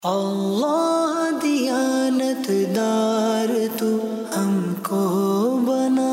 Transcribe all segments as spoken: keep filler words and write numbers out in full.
اللہ دیانت دار تو ہم کو بنا.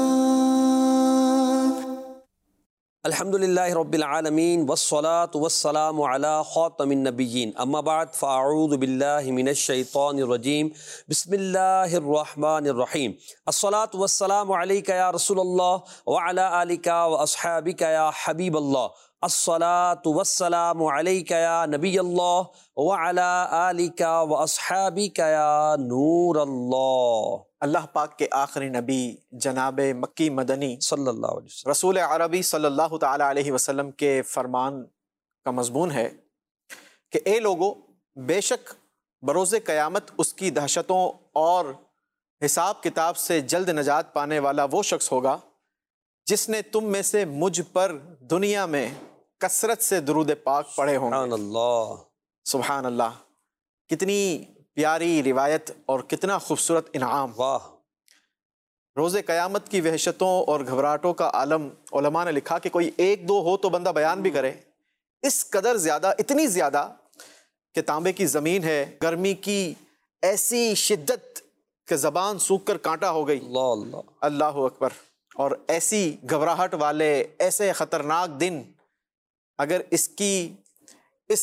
الحمدللہ رب العالمین والصلاة والسلام علی خاتم النبیین، اما بعد فاعوذ باللہ من الشیطان الرجیم، بسم اللہ الرحمن الرحیم. الصلاة والسلام علیک یا رسول اللہ وعلی آلک واصحابک یا حبیب اللہ. الصلاة والسلام علیک یا نبی اللہ وعلی آلک واصحابک یا نور اللہ. اللہ پاک کے آخری نبی جناب مکی مدنی صلی اللہ علیہ وسلم رسول عربی صلی اللہ تعالی علیہ وسلم کے فرمان کا مضمون ہے کہ اے لوگو، بے شک بروز قیامت اس کی دہشتوں اور حساب کتاب سے جلد نجات پانے والا وہ شخص ہوگا جس نے تم میں سے مجھ پر دنیا میں کثرت سے درود پاک پڑھے ہوں سبحان گے. اللہ. سبحان اللہ. کتنی پیاری روایت اور کتنا خوبصورت انعام. واہ. روز قیامت کی وحشتوں اور گھبراہٹوں کا عالم علماء نے لکھا کہ کوئی ایک دو ہو تو بندہ بیان بھی کرے، اس قدر زیادہ، اتنی زیادہ کہ تانبے کی زمین ہے، گرمی کی ایسی شدت کہ زبان سوکھ کر کانٹا ہو گئی. اللہ اللہ اللہ اکبر. اور ایسی گھبراہٹ والے ایسے خطرناک دن اگر اس کی اس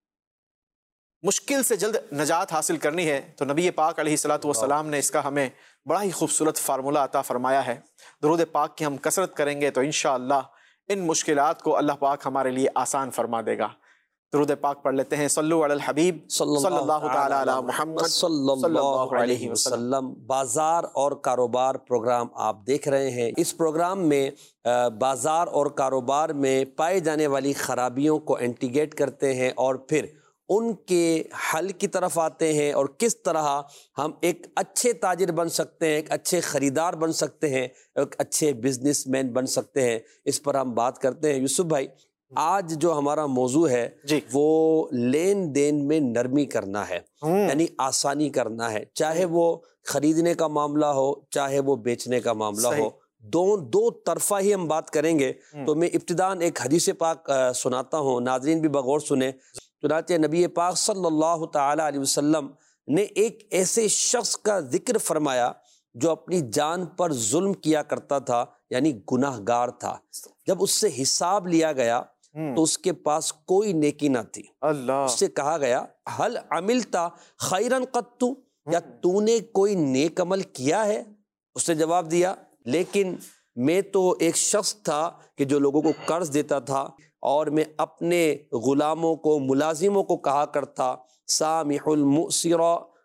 مشکل سے جلد نجات حاصل کرنی ہے تو نبی پاک علیہ الصلوۃ والسلام نے اس کا ہمیں بڑا ہی خوبصورت فارمولہ عطا فرمایا ہے. درود پاک کی ہم کثرت کریں گے تو انشاءاللہ ان مشکلات کو اللہ پاک ہمارے لیے آسان فرما دے گا. درود پاک پڑھ لیتے ہیں. صلو علی الحبیب صلی اللہ تعالی علی محمد صلی اللہ علیہ وسلم. بازار اور کاروبار پروگرام آپ دیکھ رہے ہیں. اس پروگرام میں بازار اور کاروبار میں پائے جانے والی خرابیوں کو انٹیگیٹ کرتے ہیں اور پھر ان کے حل کی طرف آتے ہیں اور کس طرح ہم ایک اچھے تاجر بن سکتے ہیں، ایک اچھے خریدار بن سکتے ہیں، ایک اچھے بزنس مین بن سکتے ہیں. اس پر ہم بات کرتے ہیں. یوسف بھائی، آج جو ہمارا موضوع ہے جی وہ لین دین میں نرمی کرنا ہے، یعنی آسانی کرنا ہے، چاہے وہ خریدنے کا معاملہ ہو چاہے وہ بیچنے کا معاملہ ہو. دو دو طرفہ ہی ہم بات کریں گے. تو میں ابتداً ایک حدیث پاک سناتا ہوں، ناظرین بھی بغور سنیں. چنانچہ نبی پاک صلی اللہ تعالی علیہ وسلم نے ایک ایسے شخص کا ذکر فرمایا جو اپنی جان پر ظلم کیا کرتا تھا، یعنی گناہ گار تھا. جب اس سے حساب لیا گیا تو اس کے پاس کوئی نیکی نہ تھی. اللہ. اس سے کہا گیا حل عملتا خیرن قط، یا تو نے کوئی نیک عمل کیا ہے؟ اس نے جواب دیا لیکن میں تو ایک شخص تھا کہ جو لوگوں کو قرض دیتا تھا اور میں اپنے غلاموں کو، ملازموں کو کہا کرتا سامح المؤسر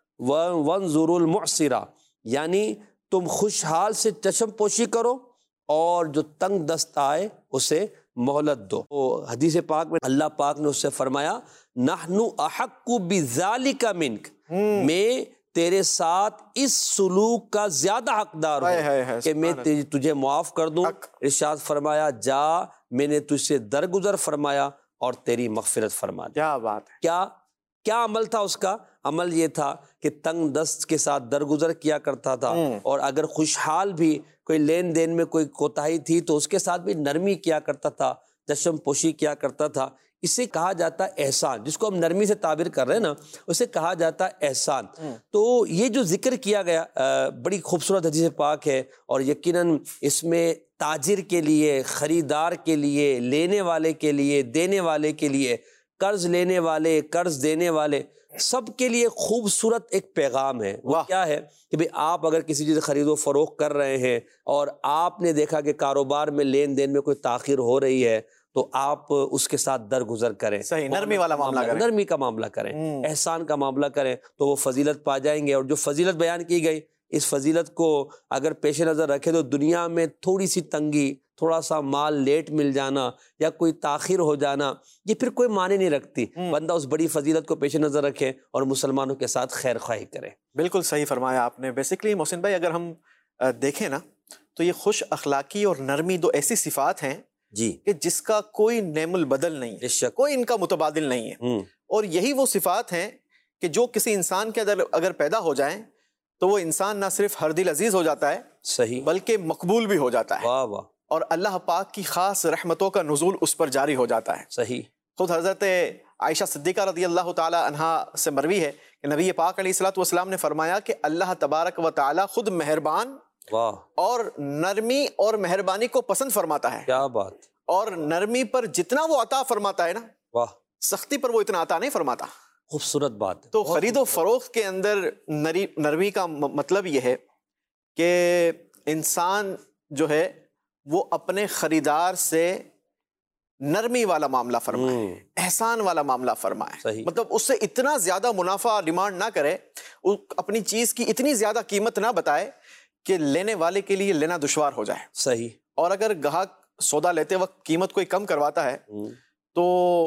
وانظر المعسر، یعنی تم خوشحال سے چشم پوشی کرو اور جو تنگ دست آئے اسے مہلت دو. تو حدیث پاک میں اللہ پاک نے اس سے فرمایا نحن احق بذالک منک، میں تیرے ساتھ اس سلوک کا زیادہ حقدار ہوں کہ میں تجھے معاف کر دوں. ارشاد فرمایا جا، میں نے تجھ سے درگزر فرمایا اور تیری مغفرت فرما دی. کیا بات ہے. کیا کیا عمل تھا اس کا؟ عمل یہ تھا کہ تنگ دست کے ساتھ درگزر کیا کرتا تھا، اور اگر خوشحال بھی کوئی لین دین میں کوئی کوتاہی تھی تو اس کے ساتھ بھی نرمی کیا کرتا تھا، چشم پوشی کیا کرتا تھا. اسے کہا جاتا ہے احسان، جس کو ہم نرمی سے تعبیر کر رہے ہیں نا، اسے کہا جاتا ہے احسان. تو یہ جو ذکر کیا گیا بڑی خوبصورت حدیث پاک ہے، اور یقیناً اس میں تاجر کے لیے، خریدار کے لیے، لینے والے کے لیے، دینے والے کے لیے، قرض لینے والے، قرض دینے والے، سب کے لیے خوبصورت ایک پیغام ہے. وہ کیا ہے کہ بھئی آپ اگر کسی چیز خرید و فروخت کر رہے ہیں اور آپ نے دیکھا کہ کاروبار میں لین دین میں کوئی تاخیر ہو رہی ہے تو آپ اس کے ساتھ درگزر کریں، صحیح، نرمی والا معاملہ کریں، نرمی کا معاملہ کریں، احسان کا معاملہ کریں، تو وہ فضیلت پا جائیں گے. اور جو فضیلت بیان کی گئی، اس فضیلت کو اگر پیش نظر رکھے تو دنیا میں تھوڑی سی تنگی، تھوڑا سا مال لیٹ مل جانا یا کوئی تاخیر ہو جانا، یہ پھر کوئی معنی نہیں رکھتی. بندہ اس بڑی فضیلت کو پیش نظر رکھے اور مسلمانوں کے ساتھ خیر خواہی کرے. بالکل صحیح فرمایا آپ نے. بیسیکلی محسن بھائی، اگر ہم دیکھیں نا تو یہ خوش اخلاقی اور نرمی دو ایسی صفات ہیں جی کہ جس کا کوئی نعم البدل نہیں ہے، کوئی ان کا متبادل نہیں ہے. اور یہی وہ صفات ہیں کہ جو کسی انسان کے اندر اگر پیدا ہو جائیں تو وہ انسان نہ صرف ہر دل عزیز ہو جاتا ہے، صحیح، بلکہ مقبول بھی ہو جاتا ہے. واہ واہ. اور اللہ پاک کی خاص رحمتوں کا نزول اس پر جاری ہو جاتا ہے. صحیح. خود حضرت عائشہ صدیقہ رضی اللہ تعالی عنہا سے مروی ہے کہ نبی پاک علیہ الصلوۃ والسلام نے فرمایا کہ اللہ تبارک و تعالی خود مہربان واہ اور نرمی اور مہربانی کو پسند فرماتا ہے، کیا بات، اور نرمی پر جتنا وہ عطا فرماتا ہے نا، واہ سختی پر وہ اتنا عطا نہیں فرماتا۔ خوبصورت بات ہے۔ تو خرید و فروخت کے اندر نری نرمی کا م- مطلب یہ ہے کہ انسان جو ہے وہ اپنے خریدار سے نرمی والا معاملہ فرمائے، ہوں، احسان والا معاملہ فرمائے، صحیح۔ مطلب اس سے اتنا زیادہ منافع ڈیمانڈ نہ کرے، اس- اپنی چیز کی اتنی زیادہ قیمت نہ بتائے کہ لینے والے کے لیے لینا دشوار ہو جائے، صحیح، اور اگر گاہک سودا لیتے وقت قیمت کوئی کم کرواتا ہے ہوں، تو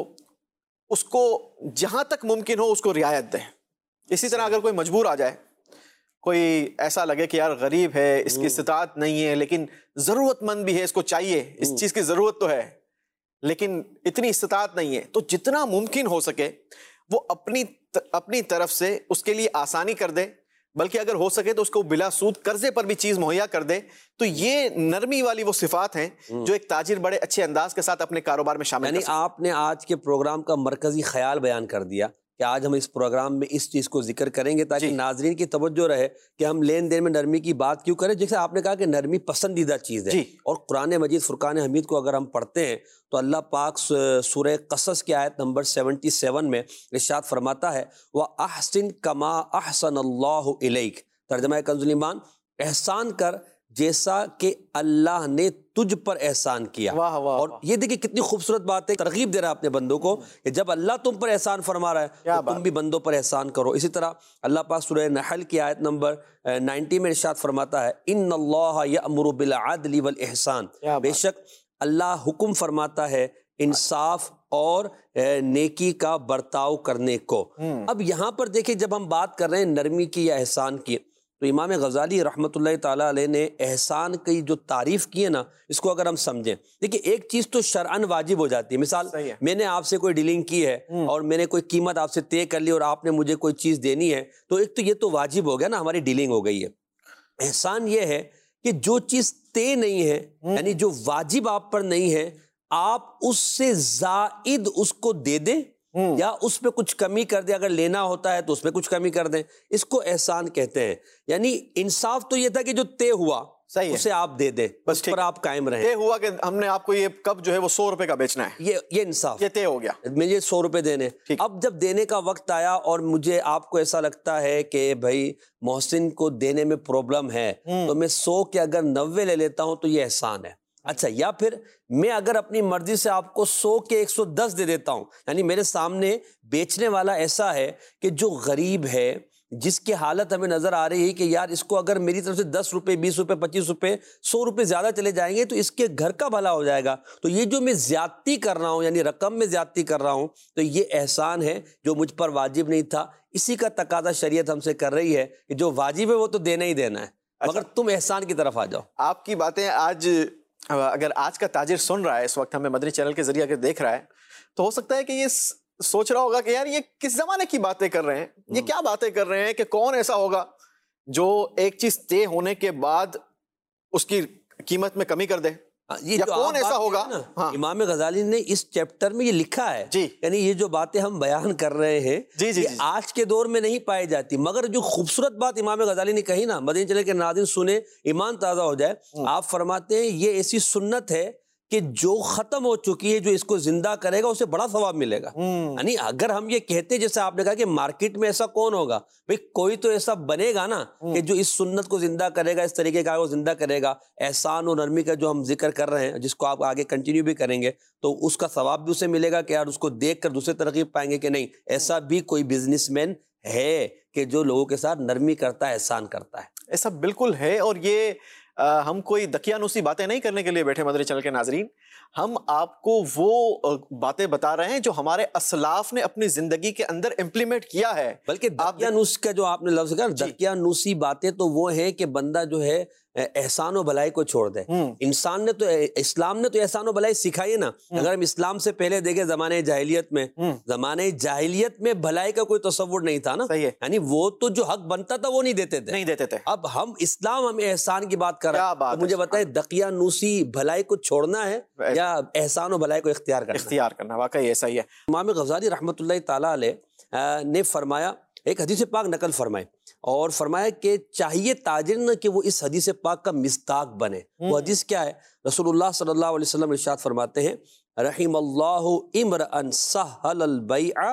اس کو جہاں تک ممکن ہو اس کو رعایت دیں۔ اسی طرح اگر کوئی مجبور آ جائے، کوئی ایسا لگے کہ یار غریب ہے، اس کی استطاعت نہیں ہے، لیکن ضرورت مند بھی ہے، اس کو چاہیے، اس چیز کی ضرورت تو ہے لیکن اتنی استطاعت نہیں ہے، تو جتنا ممکن ہو سکے وہ اپنی اپنی طرف سے اس کے لیے آسانی کر دے، بلکہ اگر ہو سکے تو اس کو بلا سود قرضے پر بھی چیز مہیا کر دے۔ تو یہ نرمی والی وہ صفات ہیں جو ایک تاجر بڑے اچھے انداز کے ساتھ اپنے کاروبار میں شامل یعنی کر سکتا آپ نے آج کے پروگرام کا مرکزی خیال بیان کر دیا کہ آج ہم اس پروگرام میں اس چیز کو ذکر کریں گے تاکہ جی۔ ناظرین کی توجہ رہے کہ ہم لین دین میں نرمی کی بات کیوں کریں۔ جیسے آپ نے کہا کہ نرمی پسندیدہ چیز ہے، جی۔ اور قرآن مجید فرقان حمید کو اگر ہم پڑھتے ہیں تو اللہ پاک سورہ قصص کی آیت نمبر سیونٹی سیون میں ارشاد فرماتا ہے وَأَحْسِن كَمَا أَحْسَنَ اللَّهُ إِلَيْكَ، ترجمہ کنز الایمان، احسان کر جیسا کہ اللہ نے تجھ پر احسان کیا۔ واہ واہ اور واہ۔ یہ دیکھیں کتنی خوبصورت بات ہے، ترغیب دے رہا ہے اپنے بندوں کو کہ جب اللہ تم پر احسان فرما رہا ہے کیا تو بات تم بھی بندوں پر احسان کرو۔ اسی طرح اللہ پاک سورہ نحل کی آیت نمبر نائنٹی میں ارشاد فرماتا ہے ان اللہ یأمر بالعدل والاحسان، کیا بات۔ بے شک اللہ حکم فرماتا ہے انصاف اور نیکی کا برتاؤ کرنے کو۔ اب یہاں پر دیکھیں جب ہم بات کر رہے ہیں نرمی کی یا احسان کی، تو امام غزالی رحمۃ اللہ تعالیٰ علیہ نے احسان کی جو تعریف کی ہے نا، اس کو اگر ہم سمجھیں، دیکھیں ایک چیز تو شرعاً واجب ہو جاتی ہے۔ مثال صحیح ہے۔ میں نے آپ سے کوئی ڈیلنگ کی ہے اور میں نے کوئی قیمت آپ سے طے کر لی اور آپ نے مجھے کوئی چیز دینی ہے، تو ایک تو یہ تو واجب ہو گیا نا، ہماری ڈیلنگ ہو گئی ہے۔ احسان یہ ہے کہ جو چیز طے نہیں ہے، یعنی جو واجب آپ پر نہیں ہے، آپ اس سے زائد اس کو دے دیں یا اس پہ کچھ کمی کر دیں، اگر لینا ہوتا ہے تو اس پہ کچھ کمی کر دیں، اس کو احسان کہتے ہیں۔ یعنی انصاف تو یہ تھا کہ جو طے ہوا صحیح ہے، اسے آپ دے دیں، بس اس ٹھیک پر آپ قائم رہیں، یہ ہوا کہ ہم نے آپ کو یہ کب جو ہے وہ سو روپے کا بیچنا ہے، یہ یہ انصاف، یہ طے ہو گیا۔ مجھے سو روپے دینے۔ ٹھیک۔ اب جب دینے کا وقت آیا اور مجھے آپ کو ایسا لگتا ہے کہ بھائی محسن کو دینے میں پرابلم ہے تو میں سو کے اگر نوے لے لیتا ہوں تو یہ احسان ہے۔ اچھا، یا پھر میں اگر اپنی مرضی سے آپ کو سو کے ایک سو دس دے دیتا ہوں، یعنی میرے سامنے بیچنے والا ایسا ہے کہ جو غریب ہے، جس کی حالت ہمیں نظر آ رہی ہے کہ یار اس کو اگر میری طرف سے دس روپے بیس روپے پچیس روپے سو روپے زیادہ چلے جائیں گے تو اس کے گھر کا بھلا ہو جائے گا، تو یہ جو میں زیادتی کر رہا ہوں، یعنی رقم میں زیادتی کر رہا ہوں، تو یہ احسان ہے جو مجھ پر واجب نہیں تھا۔ اسی کا تقاضا شریعت ہم سے کر رہی ہے کہ جو واجب ہے وہ تو دینا ہی دینا ہے، مگر تم احسان کی طرف آ جاؤ۔ آپ کی باتیں آج اگر آج کا تاجر سن رہا ہے، اس وقت ہمیں مدنی چینل کے ذریعے اگر دیکھ رہا ہے، تو ہو سکتا ہے کہ یہ سوچ رہا ہوگا کہ یار یہ کس زمانے کی باتیں کر رہے ہیں، یہ کیا باتیں کر رہے ہیں، کہ کون ایسا ہوگا جو ایک چیز طے ہونے کے بعد اس کی قیمت میں کمی کر دے، یہ یا جو کون آپ ایسا بات ہوگا؟ کہہ رہے ہیں نا، ہاں امام غزالی نے اس چیپٹر میں یہ لکھا ہے، جی۔ یعنی یہ جو باتیں ہم بیان کر رہے ہیں جی جی یہ جی آج کے دور میں نہیں پائی جاتی، مگر جو خوبصورت بات امام غزالی نے کہی نا، مدنی چینل کے ناظرین سنیں، ایمان تازہ ہو جائے۔ آپ فرماتے ہیں یہ ایسی سنت ہے کہ جو ختم ہو چکی ہے، جو اس کو زندہ کرے گا اسے بڑا ثواب ملے گا۔ یعنی اگر ہم یہ کہتے جیسے آپ نے کہا کہ مارکیٹ میں ایسا کون ہوگا، بھئی کوئی تو ایسا بنے گا نا کہ جو اس سنت کو زندہ کرے گا، اس طریقے کا وہ زندہ کرے گا، احسان و نرمی کا جو ہم ذکر کر رہے ہیں، جس کو آپ آگے کنٹینیو بھی کریں گے، تو اس کا ثواب بھی اسے ملے گا کہ یار اس کو دیکھ کر دوسرے ترغیب پائیں گے کہ نہیں ایسا بھی کوئی بزنس مین ہے کہ جو لوگوں کے ساتھ نرمی کرتا ہے، احسان کرتا ہے۔ ایسا بالکل ہے، اور یہ ہم کوئی دقیانوسی باتیں نہیں کرنے کے لیے بیٹھے مدنی چینل کے ناظرین، ہم آپ کو وہ باتیں بتا رہے ہیں جو ہمارے اسلاف نے اپنی زندگی کے اندر امپلیمنٹ کیا ہے۔ بلکہ دقیانوس کا جو آپ نے لفظ کہا، دقیانوسی باتیں تو وہ ہیں کہ بندہ جو ہے احسان و بھلائی کو چھوڑ دے۔ انسان نے تو، اسلام نے تو احسان و بھلائی سکھائی ہے نا۔ اگر ہم اسلام سے پہلے دیکھیں زمانے جاہلیت میں، زمانے جاہلیت میں بھلائی کا کوئی تصور نہیں تھا نا، یعنی وہ تو جو حق بنتا تھا وہ نہیں دیتے تھے، نہیں دیتے تھے۔ اب ہم اسلام ہمیں احسان کی بات کر رہا ہے، تو مجھے بتائیں دقیانوسی بھلائی کو چھوڑنا ہے یا احسان و بھلائی کو اختیار کرنا؟ اختیار کرنا، واقعی ایسا ہی ہے۔ امام غزالی رحمۃ اللہ تعالیٰ علیہ نے فرمایا ایک حدیث پاک نقل فرمائے اور فرمایا کہ چاہیے تاجر نہ کہ وہ اس حدیث پاک کا مصداق بنے. وہ حدیث کیا ہے؟ رسول اللہ صلی اللہ علیہ وسلم ارشاد فرماتے ہیں رحم اللہ امرأ سہل البیع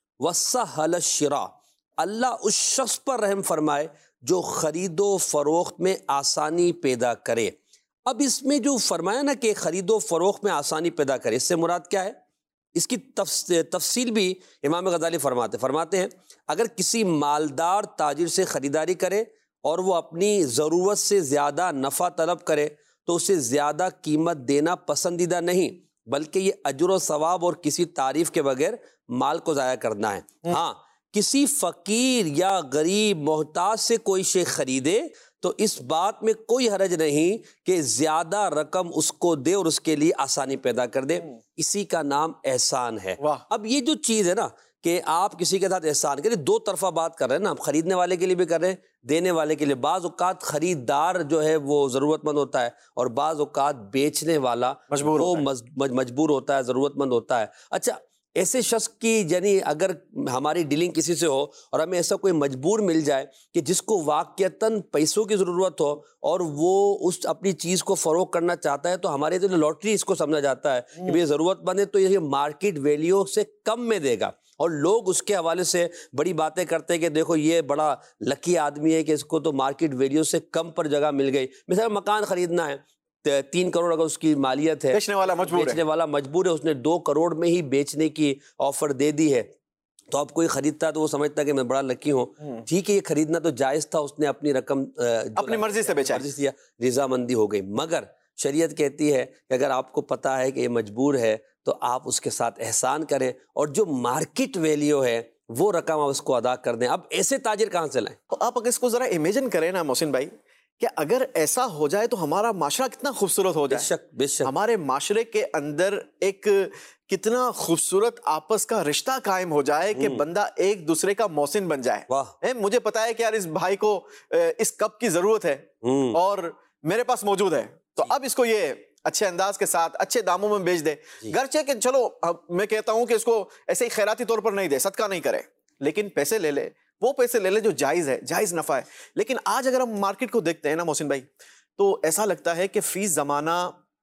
وسہل الشراء. اللہ اس شخص پر رحم فرمائے جو خرید و فروخت میں آسانی پیدا کرے. اب اس میں جو فرمایا نا کہ خرید و فروخت میں آسانی پیدا کرے، اس سے مراد کیا ہے؟ اس کی تفصیل بھی امام غزالی فرماتے فرماتے ہیں اگر کسی مالدار تاجر سے خریداری کرے اور وہ اپنی ضرورت سے زیادہ نفع طلب کرے تو اسے زیادہ قیمت دینا پسندیدہ نہیں، بلکہ یہ اجر و ثواب اور کسی تعریف کے بغیر مال کو ضائع کرنا ہے. ہاں، کسی فقیر یا غریب محتاج سے کوئی شے خریدے تو اس بات میں کوئی حرج نہیں کہ زیادہ رقم اس کو دے اور اس کے لیے آسانی پیدا کر دے. اسی کا نام احسان ہے. اب یہ جو چیز ہے نا کہ آپ کسی کے ساتھ احسان کریں، دو طرفہ بات کر رہے ہیں نا، آپ خریدنے والے کے لیے بھی کر رہے ہیں، دینے والے کے لیے. بعض اوقات خریدار جو ہے وہ ضرورت مند ہوتا ہے اور بعض اوقات بیچنے والا مجبور وہ ہوتا ہے. مجبور ہوتا ہے، ضرورت مند ہوتا ہے. اچھا، ایسے شخص کی یعنی اگر ہماری ڈیلنگ کسی سے ہو اور ہمیں ایسا کوئی مجبور مل جائے کہ جس کو واقعتاً پیسوں کی ضرورت ہو اور وہ اس اپنی چیز کو فروغ کرنا چاہتا ہے تو ہمارے تو لاٹری اس کو سمجھا جاتا ہے کہ یہ ضرورت مند ہے تو یہ مارکیٹ ویلیو سے کم میں دے گا. اور لوگ اس کے حوالے سے بڑی باتیں کرتے ہیں کہ دیکھو یہ بڑا لکی آدمی ہے کہ اس کو تو مارکیٹ ویلیو سے کم پر جگہ مل گئی. مثلا مکان خریدنا ہے، تین کروڑ اگر اس کی مالیت ہے، بیچنے والا مجبور بیچنے والا مجبور ہے، اس نے دو کروڑ میں ہی بیچنے کی آفر دے دی ہے تو اب کوئی خریدتا ہے تو وہ سمجھتا ہے کہ میں بڑا لکی ہوں. ٹھیک ہے، یہ خریدنا تو جائز تھا، اس نے اپنی رقم اپنی مرضی سے بیچا، مرضی سے رضامندی ہو گئی. مگر شریعت کہتی ہے کہ اگر آپ کو پتا ہے کہ یہ مجبور ہے تو آپ اس کے ساتھ احسان کریں اور جو مارکیٹ ویلیو ہے وہ رقم آپ اس کو ادا کر دیں. اب ایسے تاجر کہاں سے لائیں؟ آپ اگر اس کو ذرا امیجن کریں نا محسن بھائی کہ اگر ایسا ہو جائے تو ہمارا معاشرہ کتنا خوبصورت ہو جائے. بے شک بے شک. ہمارے معاشرے کے اندر ایک کتنا خوبصورت آپس کا رشتہ قائم ہو جائے کہ بندہ ایک دوسرے کا محسن بن جائے. واہ، مجھے پتا ہے کہ یار اس بھائی کو اس کپ کی ضرورت ہے اور میرے پاس موجود ہے تو اب اس کو یہ اچھے انداز کے ساتھ اچھے داموں میں بیچ دے. گرچہ کہ چلو میں کہتا ہوں کہ اس کو ایسے ہی خیراتی طور پر نہیں دے، صدقہ نہیں کرے، لیکن پیسے لے لے، وہ پیسے لے لے جو جائز ہے، جائز نفع ہے. لیکن آج اگر ہم مارکیٹ کو دیکھتے ہیں نا محسن بھائی تو ایسا لگتا ہے کہ فی زمانہ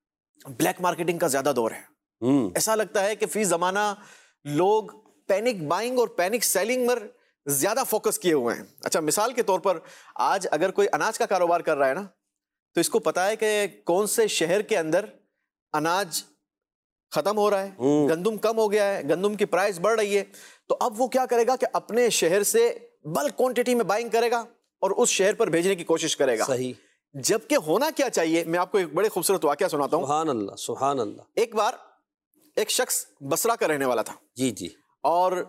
بلیک مارکیٹنگ کا زیادہ دور ہے. ایسا لگتا ہے کہ فی زمانہ لوگ پینک بائنگ اور پینک سیلنگ پر زیادہ فوکس کیے ہوئے ہیں. اچھا، مثال کے طور پر آج اگر کوئی اناج کا کاروبار کر رہا ہے نا تو اس کو پتا ہے کہ کون سے شہر کے اندر اناج ختم ہو رہا ہے، گندم کم ہو گیا ہے، گندم کی پرائس بڑھ رہی ہے، تو اب وہ کیا کرے گا کہ اپنے شہر سے بلک کوانٹٹی میں بائنگ کرے گا اور اس شہر پر بھیجنے کی کوشش کرے گا. صحیح. جبکہ ہونا کیا چاہیے، میں آپ کو ایک بڑے خوبصورت واقعہ سناتا ہوں. سبحان اللہ سبحان اللہ. ایک بار ایک شخص بصرہ کا رہنے والا تھا. جی جی. اور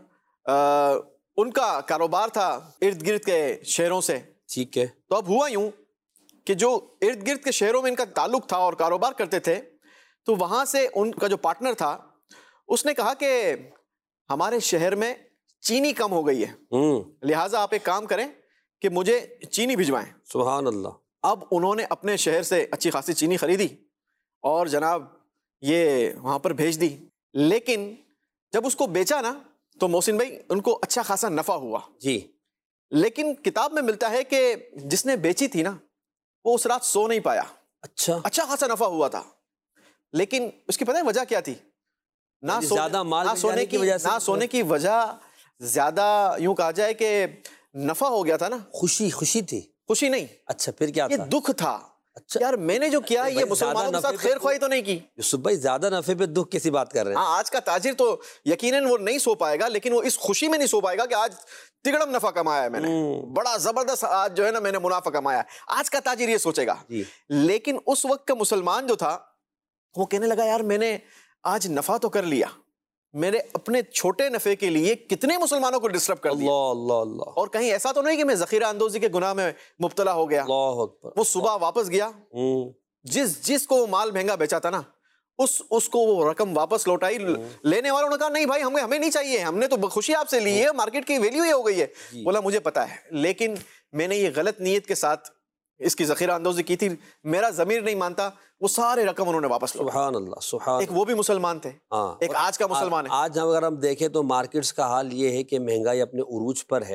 ان کا کاروبار تھا ارد گرد کے شہروں سے. ٹھیک ہے. تو اب ہوا یوں کہ جو ارد گرد کے شہروں میں ان کا تعلق تھا اور کاروبار کرتے تھے تو وہاں سے ان کا جو پارٹنر تھا اس نے کہا کہ ہمارے شہر میں چینی کم ہو گئی ہے، لہٰذا آپ ایک کام کریں کہ مجھے چینی بھجوائیں. سبحان اللہ. اب انہوں نے اپنے شہر سے اچھی خاصی چینی خریدی اور جناب یہ وہاں پر بھیج دی. لیکن جب اس کو بیچا نا تو محسن بھائی ان کو اچھا خاصا نفع ہوا. جی. لیکن کتاب میں ملتا ہے کہ جس نے بیچی تھی نا وہ اس رات سو نہیں پایا. اچھا. اچھا خاصا نفع ہوا تھا لیکن اس کی پتہ ہے وجہ کیا تھی؟ نہ زیادہ مال نہ سونے کی وجہ نہ سونے کی وجہ زیادہ یوں کہا جائے کہ نفع ہو گیا تھا نا. خوشی خوشی تھی. خوشی نہیں. اچھا پھر کیا یہ تھا؟ دکھ تھا. اچھا یار میں نے جو کیا یہ مسلمانوں کے ساتھ خیر خواہی تو نہیں کی. یوسف بھائی زیادہ نفع پہ دکھ کیسی بات کر رہے ہیں؟ ہاں، آج کا تاجر تو یقیناً وہ نہیں سو پائے گا لیکن وہ اس خوشی میں نہیں سو پائے گا کہ آج تگڑم نفع کمایا ہے میں نے، بڑا زبردست آج جو ہے نا میں نے منافع کمایا. آج کا تاجر یہ سوچے گا. لیکن اس وقت کا مسلمان جو تھا وہ کہنے لگا یار میں نے آج نفع تو کر لیا، میرے اپنے چھوٹے نفع کے لیے کتنے مسلمانوں کو ڈسٹرب کر دیا. اللہ اللہ اللہ. اور کہیں ایسا تو نہیں کہ میں ذخیرہ اندوزی کے گناہ میں مبتلا ہو گیا. اللہ اکبر. وہ صبح واپس گیا، جس جس کو وہ مال مہنگا بیچا تھا نا اس اس کو وہ رقم واپس لوٹائی. لینے والوں نے کہا نہیں بھائی ہمیں ہمیں نہیں چاہیے، ہم نے تو خوشی آپ سے لی ہے، مارکیٹ کی ویلیو ہی ہو گئی ہے. بولا مجھے پتا ہے لیکن میں نے یہ غلط نیت کے ساتھ اس کی ذخیرہ اندوزی کی تھی، میرا ضمیر نہیں مانتا. وہ سارے رقم انہوں نے واپس لوٹا. سبحان اللہ سبحان. ایک وہ بھی مسلمان تھے، ایک آج کا مسلمان ہے. آج اگر ہم دیکھیں تو مارکیٹس کا حال یہ ہے کہ مہنگائی اپنے عروج پر ہے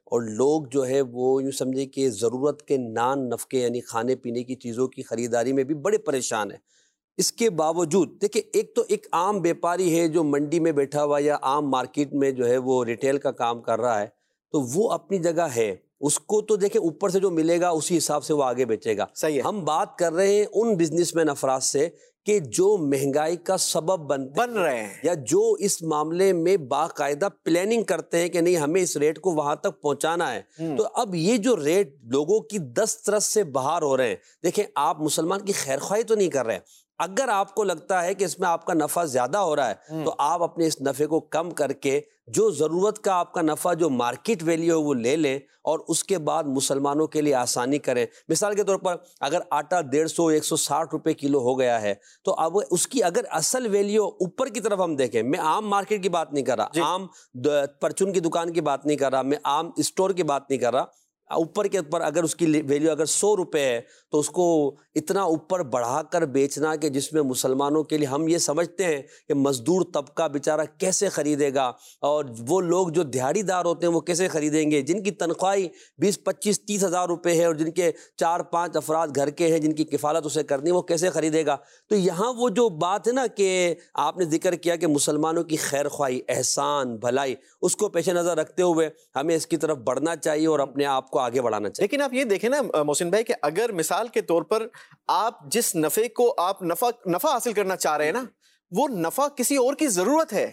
اور لوگ جو ہے وہ یوں سمجھے کہ ضرورت کے نان نفقے یعنی کھانے پینے کی چیزوں کی خریداری میں بھی بڑے پریشان ہیں۔ اس کے باوجود دیکھیں، ایک تو ایک عام بیپاری ہے جو منڈی میں بیٹھا ہوا یا عام مارکیٹ میں جو ہے وہ ریٹیل کا کام کر رہا ہے، تو وہ اپنی جگہ ہے، اس کو تو دیکھیں اوپر سے جو ملے گا اسی حساب سے وہ آگے بیچے گا۔ صحیح ہے۔ ہم بات کر رہے ہیں ان بزنس مین افراد سے کہ جو مہنگائی کا سبب بنتے بن رہے ہیں یا جو اس معاملے میں باقاعدہ پلاننگ کرتے ہیں کہ نہیں ہمیں اس ریٹ کو وہاں تک پہنچانا ہے، تو اب یہ جو ریٹ لوگوں کی دسترس سے باہر ہو رہے ہیں، دیکھیں آپ مسلمان کی خیر خواہی تو نہیں کر رہے ہیں۔ اگر آپ کو لگتا ہے کہ اس میں آپ کا نفع زیادہ ہو رہا ہے تو آپ اپنے اس نفع کو کم کر کے جو ضرورت کا آپ کا نفع جو مارکیٹ ویلیو ہے وہ لے لیں اور اس کے بعد مسلمانوں کے لیے آسانی کریں۔ مثال کے طور پر اگر آٹا ڈیڑھ سو ایک سو ساٹھ روپے کلو ہو گیا ہے تو اب اس کی اگر اصل ویلیو اوپر کی طرف ہم دیکھیں، میں عام مارکیٹ کی بات نہیں کر رہا، عام پرچون کی دکان کی بات نہیں کر رہا، میں عام اسٹور کی بات نہیں کر رہا، اوپر کے اوپر اگر اس کی ویلیو اگر سو روپے ہے تو اس کو اتنا اوپر بڑھا کر بیچنا کہ جس میں مسلمانوں کے لیے ہم یہ سمجھتے ہیں کہ مزدور طبقہ بیچارہ کیسے خریدے گا، اور وہ لوگ جو دیہڑی دار ہوتے ہیں وہ کیسے خریدیں گے، جن کی تنخواہی بیس پچیس تیس ہزار روپے ہے اور جن کے چار پانچ افراد گھر کے ہیں جن کی کفالت اسے کرنی وہ کیسے خریدے گا۔ تو یہاں وہ جو بات ہے نا کہ آپ نے ذکر کیا کہ مسلمانوں کی خیر خواہی، احسان، بھلائی، اس کو پیش نظر رکھتے ہوئے ہمیں اس کی طرف بڑھنا چاہیے اور اپنے آپ کو آگے بڑھانا چاہیے۔ لیکن آپ یہ دیکھیں نا محسن بھائی کہ اگر مثال کے طور پر آپ جس نفع کو آپ نفع نفع حاصل کرنا چاہ رہے ہیں نا، وہ نفع کسی اور کی ضرورت ہے،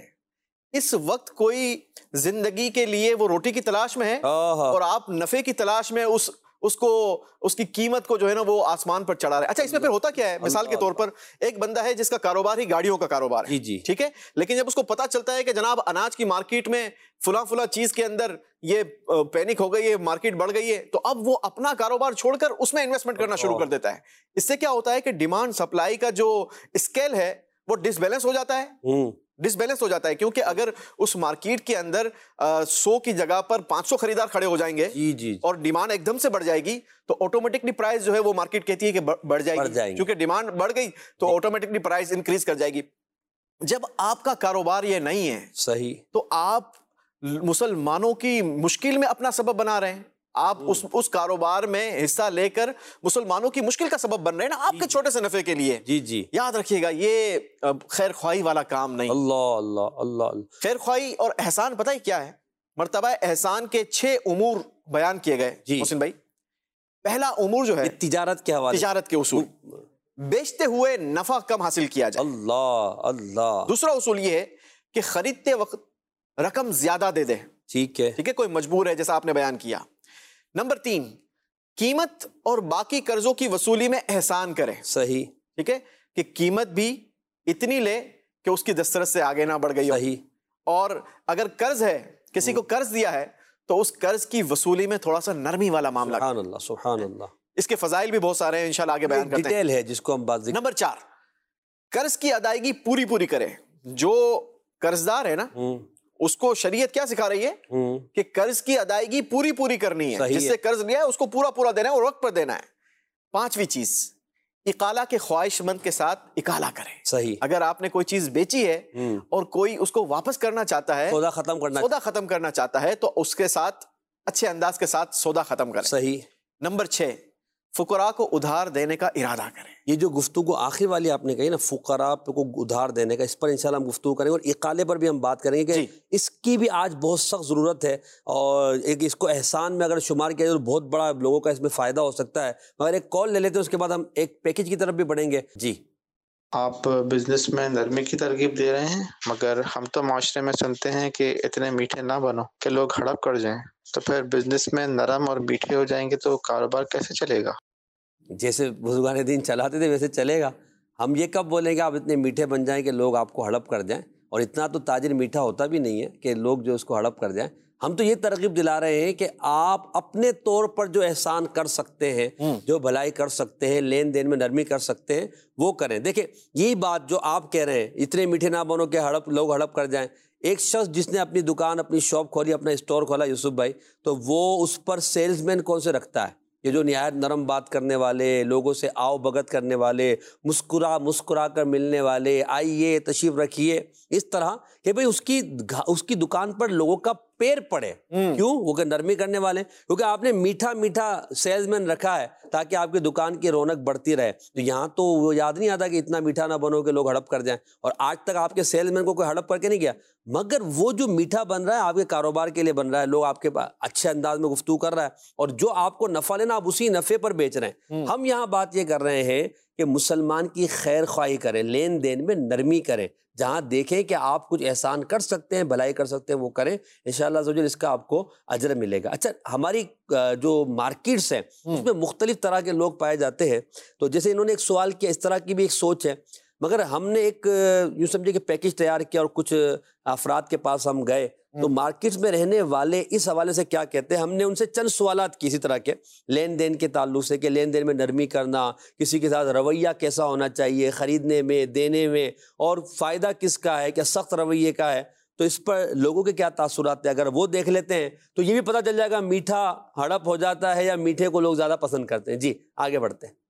اس وقت کوئی زندگی کے لیے وہ روٹی کی تلاش میں ہے اور آپ نفع کی تلاش میں اس اس کو اس کی قیمت کو جو ہے نا وہ آسمان پر چڑھا رہے ہیں۔ اچھا اس میں پھر ہوتا کیا ہے، مثال کے طور پر ایک بندہ ہے جس کا کاروبار ہی گاڑیوں کا کاروبار ہے، جی ٹھیک ہے، لیکن جب اس کو پتا چلتا ہے کہ جناب اناج کی مارکیٹ میں فلاں فلاں چیز کے اندر یہ پینک ہو گئی ہے، مارکیٹ بڑھ گئی ہے، تو اب وہ اپنا کاروبار چھوڑ کر اس میں انویسٹمنٹ کرنا شروع کر دیتا ہے۔ اس سے کیا ہوتا ہے کہ ڈیمانڈ سپلائی کا جو اسکیل ہے وہ ڈس بیلنس ہو جاتا ہے، ڈس بیلنس ہو جاتا ہے، کیونکہ اگر اس مارکیٹ کے اندر سو کی جگہ پر پانچ سو خریدار کھڑے ہو جائیں گے جی جی اور ڈیمانڈ ایک دم سے بڑھ جائے گی تو آٹومیٹکلی پرائز جو ہے وہ مارکیٹ کہتی ہے کہ بڑھ جائے گی، کیونکہ ڈیمانڈ بڑھ گئی تو آٹومیٹکلی پرائز انکریز کر جائے گی۔ جب آپ کا کاروبار یہ نہیں ہے صحیح تو آپ مسلمانوں کی مشکل میں اپنا سبب بنا رہے ہیں، آپ اس اس کاروبار میں حصہ لے کر مسلمانوں کی مشکل کا سبب بن رہے ہیں نا آپ کے چھوٹے سے نفع کے لیے۔ جی جی یاد رکھیے گا یہ خیر خواہی والا کام نہیں۔ اللہ اللہ اللہ اللہ۔ خیر خواہی اور احسان پتہ ہی کیا ہے؟ مرتبہ احسان کے چھ امور بیان کیے گئے جی محسن بھائی۔ پہلا امور جو ہے تجارت کے حوالے، تجارت کے اصول، بیچتے ہوئے نفع کم حاصل کیا جائے۔ اللہ اللہ۔ دوسرا اصول یہ ہے کہ خریدتے وقت رقم زیادہ دے دے، ٹھیک ہے ٹھیک ہے، کوئی مجبور ہے جیسا آپ نے بیان کیا۔ نمبر تین، قیمت اور باقی قرضوں کی وصولی میں احسان کرے، صحیح ٹھیک ہے، کہ قیمت بھی اتنی لے کہ اس کی دسترس سے آگے نہ بڑھ گئی ہو، صحیح، اور اگر قرض ہے، کسی کو قرض دیا ہے تو اس قرض کی وصولی میں تھوڑا سا نرمی والا معاملہ۔ سبحان اللہ سبحان اللہ۔ اس کے فضائل بھی بہت سارے ہیں، انشاءاللہ آگے بیان کرتے ہیں، ڈیٹیل ہے جس کو ہم بات ذکر۔ نمبر چار، قرض کی ادائیگی پوری پوری کرے۔ جو قرضدار ہے نا اس کو شریعت کیا سکھا رہی ہے کہ قرض کی ادائیگی پوری پوری کرنی ہے، جس سے قرض لیا ہے اس کو پورا پورا دینا ہے اور وقت پر دینا ہے۔ پانچویں چیز، اقالہ کے خواہش مند کے ساتھ اقالہ کرے۔ صحیح، اگر آپ نے کوئی چیز بیچی ہے اور کوئی اس کو واپس کرنا چاہتا ہے، سودا ختم کرنا سودا ختم کرنا چاہتا ہے تو اس کے ساتھ اچھے انداز کے ساتھ سودا ختم کرے۔ صحیح۔ نمبر چھ، فقراء کو ادھار دینے کا ارادہ کرے۔ یہ جو گفتگو آخر والی آپ نے کہی نا فقراء کو ادھار دینے کا، اس پر انشاءاللہ ہم گفتگو کریں گے، اور اقالے پر بھی ہم بات کریں گے کہ اس کی بھی آج بہت سخت ضرورت ہے، اور ایک اس کو احسان میں اگر شمار کیا جائے تو بہت بڑا لوگوں کا اس میں فائدہ ہو سکتا ہے۔ مگر ایک کال لے لیتے ہیں، اس کے بعد ہم ایک پیکج کی طرف بھی بڑھیں گے۔ جی، آپ بزنس میں نرمی کی ترغیب دے رہے ہیں، مگر ہم تو معاشرے میں سنتے ہیں کہ اتنے میٹھے نہ بنو کہ لوگ ہڑپ کر جائیں، تو پھر بزنس میں نرم اور میٹھے ہو جائیں گے تو کاروبار کیسے چلے گا؟ جیسے بزرگان دین چلاتے تھے ویسے چلے گا۔ ہم یہ کب بولیں گے آپ اتنے میٹھے بن جائیں کہ لوگ آپ کو ہڑپ کر جائیں، اور اتنا تو تاجر میٹھا ہوتا بھی نہیں ہے کہ لوگ جو اس کو ہڑپ کر جائیں۔ ہم تو یہ ترغیب دلا رہے ہیں کہ آپ اپنے طور پر جو احسان کر سکتے ہیں، جو بھلائی کر سکتے ہیں، لین دین میں نرمی کر سکتے ہیں، وہ کریں۔ دیکھیں یہی بات جو آپ کہہ رہے ہیں، اتنے میٹھے نہ بنو کہ ہڑپ لوگ ہڑپ کر جائیں۔ ایک شخص جس نے اپنی دکان، اپنی شاپ کھولی، اپنا اسٹور کھولا، یوسف بھائی، تو وہ اس پر سیلز مین کون سے رکھتا ہے؟ یہ جو نہایت نرم بات کرنے والے، لوگوں سے آؤ بھگت کرنے والے، مسکرا مسکرا کر ملنے والے، آئیے تشریف رکھیے، اس طرح کہ بھئی اس کی اس کی دکان پر لوگوں کا پیر پڑے. کیوں؟ وہ کہ نرمی کرنے والے, کیونکہ آپ نے میٹھا میٹھا سیلز مین رکھا ہے تاکہ آپ کی دکان کی رونق بڑھتی رہے. تو یہاں تو وہ یاد نہیں آتا کہ اتنا میٹھا نہ بنو کہ لوگ ہڑپ کر جائیں, اور آج تک آپ کے سیلز مین کو کوئی ہڑپ کر کے نہیں گیا. مگر وہ جو میٹھا بن رہا ہے آپ کے کاروبار کے لیے بن رہا ہے, لوگ آپ کے اچھے انداز میں گفتگو کر رہا ہے, اور جو آپ کو نفع لینا آپ اسی نفع پر بیچ رہے ہیں. ہم یہاں بات یہ کر رہے ہیں کہ مسلمان کی خیر خواہی کریں, لین دین میں نرمی کریں, جہاں دیکھیں کہ آپ کچھ احسان کر سکتے ہیں, بھلائی کر سکتے ہیں, وہ کریں. انشاءاللہ عز و جل اس کا آپ کو اجر ملے گا. اچھا, ہماری جو مارکیٹس ہیں اس میں مختلف طرح کے لوگ پائے جاتے ہیں. تو جیسے انہوں نے ایک سوال کیا, اس طرح کی بھی ایک سوچ ہے, مگر ہم نے ایک یوں سمجھے کہ پیکج تیار کیا اور کچھ افراد کے پاس ہم گئے تو مارکیٹس میں رہنے والے اس حوالے سے کیا کہتے ہیں. ہم نے ان سے چند سوالات کی اسی طرح کے لین دین کے تعلق سے, کہ لین دین میں نرمی کرنا, کسی کے ساتھ رویہ کیسا ہونا چاہیے خریدنے میں دینے میں, اور فائدہ کس کا ہے, کیا سخت رویے کا ہے. تو اس پر لوگوں کے کیا تاثرات ہیں, اگر وہ دیکھ لیتے ہیں تو یہ بھی پتہ چل جائے گا میٹھا ہڑپ ہو جاتا ہے یا میٹھے کو لوگ زیادہ پسند کرتے ہیں. جی آگے بڑھتے ہیں.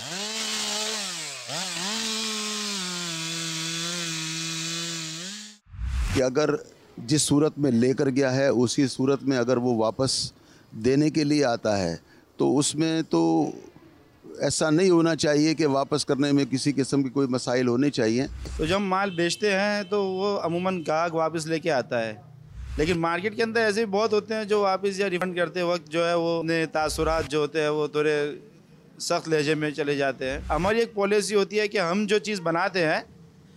کہ اگر جس صورت میں لے کر گیا ہے اسی صورت میں اگر وہ واپس دینے کے لیے آتا ہے تو اس میں تو ایسا نہیں ہونا چاہیے کہ واپس کرنے میں کسی قسم کی کوئی مسائل ہونے چاہیے. تو جب ہم مال بیچتے ہیں تو وہ عموماً گاہک واپس لے کے آتا ہے, لیکن مارکیٹ کے اندر ایسے بھی بہت ہوتے ہیں جو واپس یا ریفنڈ کرتے وقت جو ہے وہ اپنے تاثرات جو ہوتے ہیں وہ تھوڑے سخت لہجے میں چلے جاتے ہیں. ہماری ایک پالیسی ہوتی ہے کہ ہم جو چیز بناتے ہیں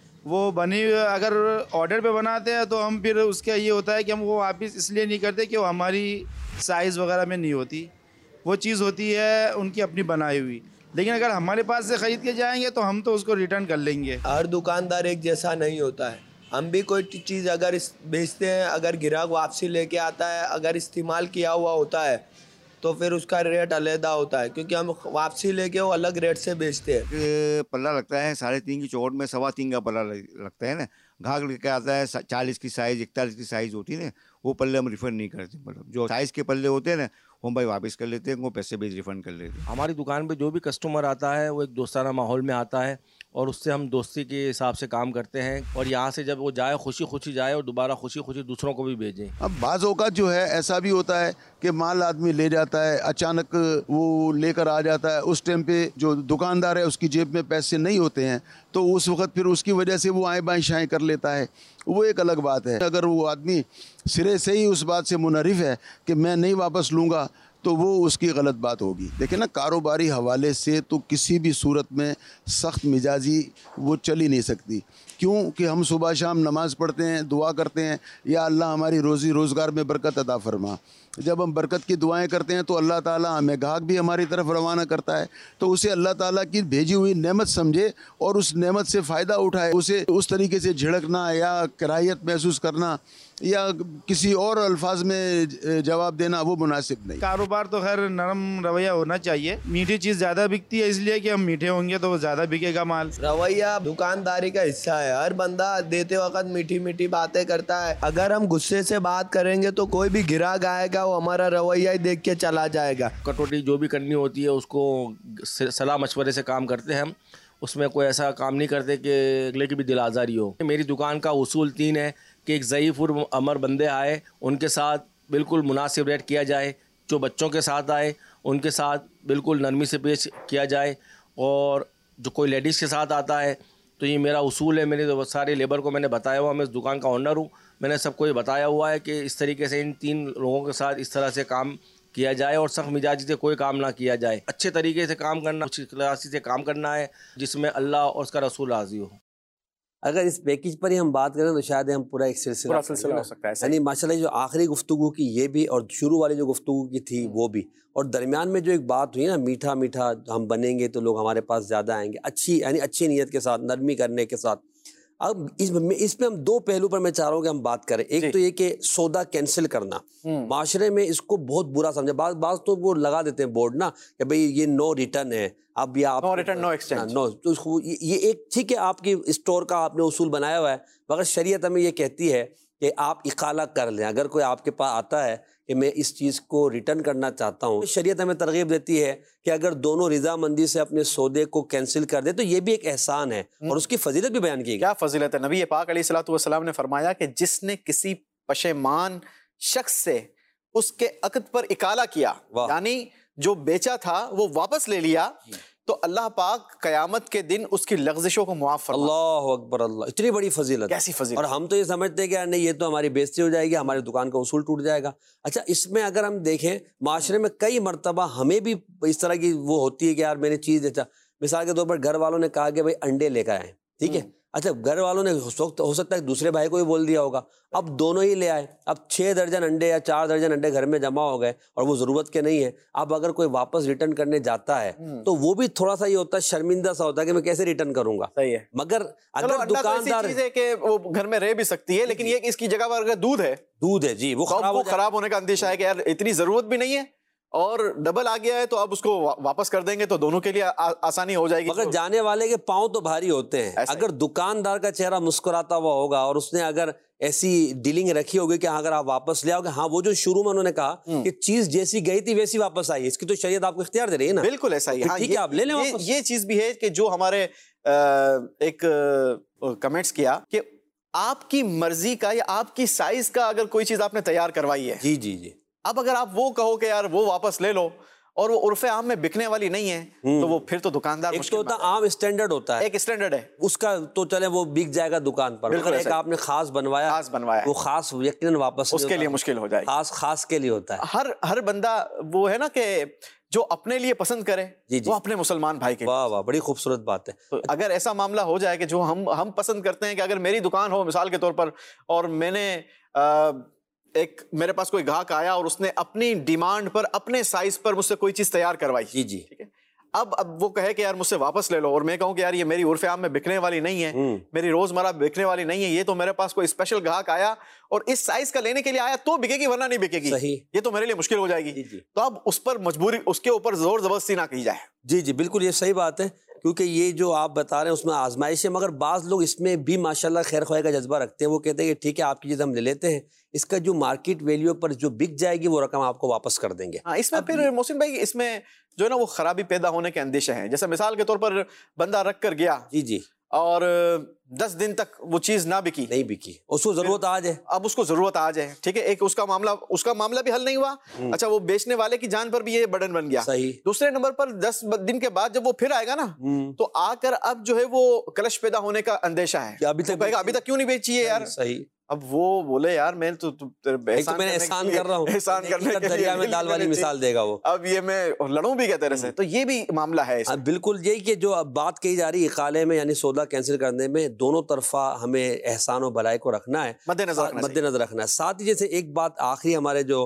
وہ بنی اگر آرڈر پہ بناتے ہیں تو ہم پھر اس کا یہ ہوتا ہے کہ ہم وہ واپس اس لیے نہیں کرتے کہ وہ ہماری سائز وغیرہ میں نہیں ہوتی, وہ چیز ہوتی ہے ان کی اپنی بنائی ہوئی. لیکن اگر ہمارے پاس سے خرید کے جائیں گے تو ہم تو اس کو ریٹرن کر لیں گے. ہر دکاندار ایک جیسا نہیں ہوتا ہے. ہم بھی کوئی چیز اگر بیچتے ہیں, اگر گراہک واپسی لے کے آتا ہے, اگر استعمال کیا ہوا ہوتا ہے تو پھر اس کا ریٹ علیحدہ ہوتا ہے, کیونکہ ہم واپسی لے کے وہ الگ ریٹ سے بیچتے ہیں. پلہ لگتا ہے ساڑھے تین کی چوٹ میں سوا تین کا پلہ لگتا ہے نا, گاہک لے کے آتا ہے چالیس کی سائز اکتالیس کی سائز ہوتی ہے نا, وہ پلے ہم ریفنڈ نہیں کرتے. مطلب جو سائز کے پلے ہوتے ہیں نا وہ بھائی واپس کر لیتے ہیں, وہ پیسے بھی ریفنڈ کر لیتے ہیں. ہماری دکان پہ جو بھی کسٹمر آتا ہے وہ ایک دوستانہ ماحول میں آتا ہے اور اس سے ہم دوستی کے حساب سے کام کرتے ہیں, اور یہاں سے جب وہ جائے خوشی خوشی جائے اور دوبارہ خوشی خوشی دوسروں کو بھی بھیجیں. اب بعض اوقات جو ہے ایسا بھی ہوتا ہے کہ مال آدمی لے جاتا ہے, اچانک وہ لے کر آ جاتا ہے, اس ٹائم پہ جو دکاندار ہے اس کی جیب میں پیسے نہیں ہوتے ہیں تو اس وقت پھر اس کی وجہ سے وہ آئیں بائیں شائیں کر لیتا ہے, وہ ایک الگ بات ہے. اگر وہ آدمی سرے سے ہی اس بات سے منحرف ہے کہ میں نہیں واپس لوں گا تو وہ اس کی غلط بات ہوگی. دیکھیں نا, کاروباری حوالے سے تو کسی بھی صورت میں سخت مزاجی وہ چل ہی نہیں سکتی. کیوں کہ ہم صبح شام نماز پڑھتے ہیں, دعا کرتے ہیں, یا اللہ ہماری روزی روزگار میں برکت عطا فرما. جب ہم برکت کی دعائیں کرتے ہیں تو اللہ تعالیٰ ہمیں گاہک بھی ہماری طرف روانہ کرتا ہے, تو اسے اللہ تعالیٰ کی بھیجی ہوئی نعمت سمجھے اور اس نعمت سے فائدہ اٹھائے. اسے اس طریقے سے جھڑکنا یا کراہیت محسوس کرنا یا کسی اور الفاظ میں جواب دینا وہ مناسب نہیں. کاروبار تو خیر نرم رویہ ہونا چاہیے. میٹھی چیز زیادہ بکتی ہے اس لیے کہ ہم میٹھے ہوں گے تو وہ زیادہ بکے گا مال. رویہ دکانداری کا حصہ ہے. ہر بندہ دیتے وقت میٹھی میٹھی باتیں کرتا ہے. اگر ہم غصے سے بات کریں گے تو کوئی بھی گراہک آئے گا وہ ہمارا رویہ ہی دیکھ کے چلا جائے گا. کٹوتی جو بھی کرنی ہوتی ہے اس کو صلاح مشورے سے کام کرتے ہیں ہم, اس میں کوئی ایسا کام نہیں کرتے کہ اگلے کی بھی دل آزاری ہو. میری دکان کا اصول تین ہے کہ ایک ضعیف الامر بندے آئے ان کے ساتھ بالکل مناسب ریٹ کیا جائے, جو بچوں کے ساتھ آئے ان کے ساتھ بالکل نرمی سے پیش کیا جائے, اور جو کوئی لیڈیز کے ساتھ آتا ہے تو یہ میرا اصول ہے. میرے سارے لیبر کو میں نے بتایا ہوا, میں اس دکان کا اونر ہوں, میں نے سب کو یہ بتایا ہوا ہے کہ اس طریقے سے ان تین لوگوں کے ساتھ اس طرح سے کام کیا جائے اور سخت مزاجی سے کوئی کام نہ کیا جائے. اچھے طریقے سے کام کرنا, اچھی اخلاصی سے کام کرنا ہے جس میں اللہ اور اس کا رسول راضی ہو. اگر اس پیکج پر ہی ہم بات کریں تو شاید ہم پورا ایک سلسلہ پورا سلسلہ ہو سکتا ہے. یعنی ماشاءاللہ جو آخری گفتگو کی یہ بھی, اور شروع والی جو گفتگو کی تھی وہ بھی, اور درمیان میں جو ایک بات ہوئی نا میٹھا میٹھا ہم بنیں گے تو لوگ ہمارے پاس زیادہ آئیں گے, اچھی یعنی اچھی نیت کے ساتھ, نرمی کرنے کے ساتھ. اب اس میں اس میں ہم دو پہلو پر میں چاہ رہا ہوں کہ ہم بات کریں. ایک تو یہ کہ سودا کینسل کرنا, معاشرے میں اس کو بہت برا سمجھا. بعض بعض تو وہ لگا دیتے ہیں بورڈ نا کہ بھئی یہ نو ریٹرن ہے, اب یا آپ نو ریٹرن نو ایکسچینج, نو. تو یہ ایک ٹھیک ہے آپ کی اسٹور کا آپ نے اصول بنایا ہوا ہے, مگر شریعت ہمیں یہ کہتی ہے کہ آپ اقالہ کر لیں. اگر کوئی آپ کے پاس آتا ہے کہ میں اس چیز کو ریٹرن کرنا چاہتا ہوں, شریعت ہمیں ترغیب دیتی ہے کہ اگر دونوں رضامندی سے اپنے سودے کو کینسل کر دے تو یہ بھی ایک احسان ہے, اور اس کی فضیلت بھی بیان کی گئی. کیا فضیلت ہے. نبی پاک علیہ الصلوۃ والسلام نے فرمایا کہ جس نے کسی پشیمان شخص سے اس کے عقد پر اکالہ کیا, یعنی جو بیچا تھا وہ واپس لے لیا, تو اللہ پاک قیامت کے دن اس کی لغزشوں کو معاف فرما. اللہ اکبر اللہ, اتنی بڑی فضیلت, کیسی فضیلت. اور ہم تو یہ سمجھتے ہیں کہ نہیں یہ تو ہماری بےزتی ہو جائے گی, ہماری دکان کا اصول ٹوٹ جائے گا. اچھا اس میں اگر ہم دیکھیں معاشرے میں کئی مرتبہ ہمیں بھی اس طرح کی وہ ہوتی ہے کہ یار میں نے چیز دیتا, مثال کے طور پر گھر والوں نے کہا کہ بھائی انڈے لے کر آئے, ٹھیک ہے, اچھا گھر والوں نے ہو سکتا ہے دوسرے بھائی کو بھی بول دیا ہوگا, اب دونوں ہی لے آئے, اب چھ درجن انڈے یا چار درجن انڈے گھر میں جمع ہو گئے اور وہ ضرورت کے نہیں ہے. اب اگر کوئی واپس ریٹرن کرنے جاتا ہے تو وہ بھی تھوڑا سا یہ ہوتا ہے, شرمندہ سا ہوتا ہے کہ میں کیسے ریٹرن کروں گا. صحیح ہے, مگر اگر دکاندار چیز ہے کہ وہ گھر میں رہ بھی سکتی ہے, لیکن یہ کہ اس کی جگہ پر اگر دودھ ہے دودھ ہے جی وہ خراب ہونے کا اندیشہ ہے کہ یار اتنی ضرورت بھی نہیں ہے اور ڈبل آ گیا ہے تو اب اس کو واپس کر دیں گے تو دونوں کے لیے آسانی ہو جائے گی. مگر جانے والے کے پاؤں تو بھاری ہوتے ہیں. اگر دکاندار کا چہرہ مسکراتا ہوا ہوگا اور اس نے اگر ایسی ڈیلنگ رکھی ہوگی کہ اگر آپ واپس لے آؤ گے, ہاں وہ جو شروع میں انہوں نے کہا کہ چیز جیسی گئی تھی ویسی واپس آئی, اس کی تو شریعت آپ کو اختیار دے رہی ہے نا. بالکل ایسا ہی, ٹھیک ہے آپ لے لیں واپس. یہ چیز بھی ہے کہ جو ہمارے ایک کمنٹس کیا کہ آپ کی مرضی کا یا آپ کی سائز کا اگر کوئی چیز آپ نے تیار کروائی ہے, جی جی جی, اب اگر آپ وہ کہو کہ یار وہ واپس لے لو اور وہ عرف عام میں بکنے والی نہیں ہے تو وہ پھر تو دکاندار ایک تو ہوتا عام اسٹینڈرڈ ہوتا ہے, ایک اسٹینڈرڈ ہے اس کا تو چلے وہ بک جائے گا دکان پر, مگر ایک آپ نے خاص بنوایا خاص بنوایا وہ خاص یقیناً واپس اس کے لیے مشکل ہو جائے, خاص خاص کے لیے ہوتا ہے. ہر ہر بندہ وہ ہے نا کہ جو اپنے لیے پسند کرے وہ اپنے مسلمان بھائی کے. واہ واہ, بڑی خوبصورت بات ہے. تو اگر ایسا معاملہ ہو جائے کہ جو ہم ہم پسند کرتے ہیں کہ اگر میری دکان ہو مثال کے طور پر اور میں نے ایک میرے پاس کوئی گاہک آیا اور اس نے اپنی ڈیمانڈ پر اپنے سائز پر مجھ سے کوئی چیز تیار کروائی, جی جی, ٹھیک ہے, اب اب وہ کہے کہ یار مجھ سے واپس لے لو اور میں کہوں کہ یار یہ میری عرف عام میں بکنے والی نہیں ہے, میری روزمرہ بکنے والی نہیں ہے, یہ تو میرے پاس کوئی اسپیشل گاہک آیا اور اس سائز کا لینے کے لیے آیا تو بکے گی ورنہ نہیں بکے گی, صحیح, یہ تو میرے لیے مشکل ہو جائے گی. تو اب اس پر مجبوری اس کے اوپر زور زبردستی نہ کی جائے. جی جی بالکل, یہ صحیح بات ہے, کیونکہ یہ جو آپ بتا رہے ہیں اس میں آزمائش ہے, مگر بعض لوگ اس میں بھی ماشاءاللہ خیر خواہ کا جذبہ رکھتے ہیں. وہ کہتے ہیں کہ ٹھیک ہے آپ کی چیز ہم لے لیتے ہیں, اس کا جو مارکیٹ ویلیو پر جو بک جائے گی وہ رقم آپ کو واپس کر دیں گے. ہاں, اس میں پھر محسن بھائی اس میں جو ہے نا وہ خرابی پیدا ہونے کے اندیشہ ہیں. جیسے مثال کے طور پر بندہ رکھ کر گیا, جی جی, اور دس دن تک وہ چیز نہ بکی نہیں بکی, اس کو ضرورت آ جائے, اب اس کو ضرورت آ جائے, ٹھیک ہے, ایک اس کا معاملہ اس کا معاملہ بھی حل نہیں ہوا, اچھا وہ بیچنے والے کی جان پر بھی یہ برڈن بن گیا. صحیح. دوسرے نمبر پر دس دن کے بعد جب وہ پھر آئے گا نا تو آ کر اب جو ہے وہ کلش پیدا ہونے کا اندیشہ ہے, ابھی تک ابھی تک کیوں نہیں بیچی ہے یار. صحیح. اب وہ بولے یار میں تو میں نے احسان کر رہا ہوں, احسان کرنے کے دریا میں دال والی مثال دے گا وہ, اب یہ میں لڑوں بھی کہتے رہے. تو یہ بھی معاملہ ہے. بالکل یہی کہ جو اب بات کہی جا رہی ہے اقالے میں یعنی سودا کینسل کرنے میں, دونوں طرفہ ہمیں احسان و بھلائی کو رکھنا ہے, مد نظر مد نظر رکھنا ہے. ساتھ ہی جیسے ایک بات آخری ہمارے جو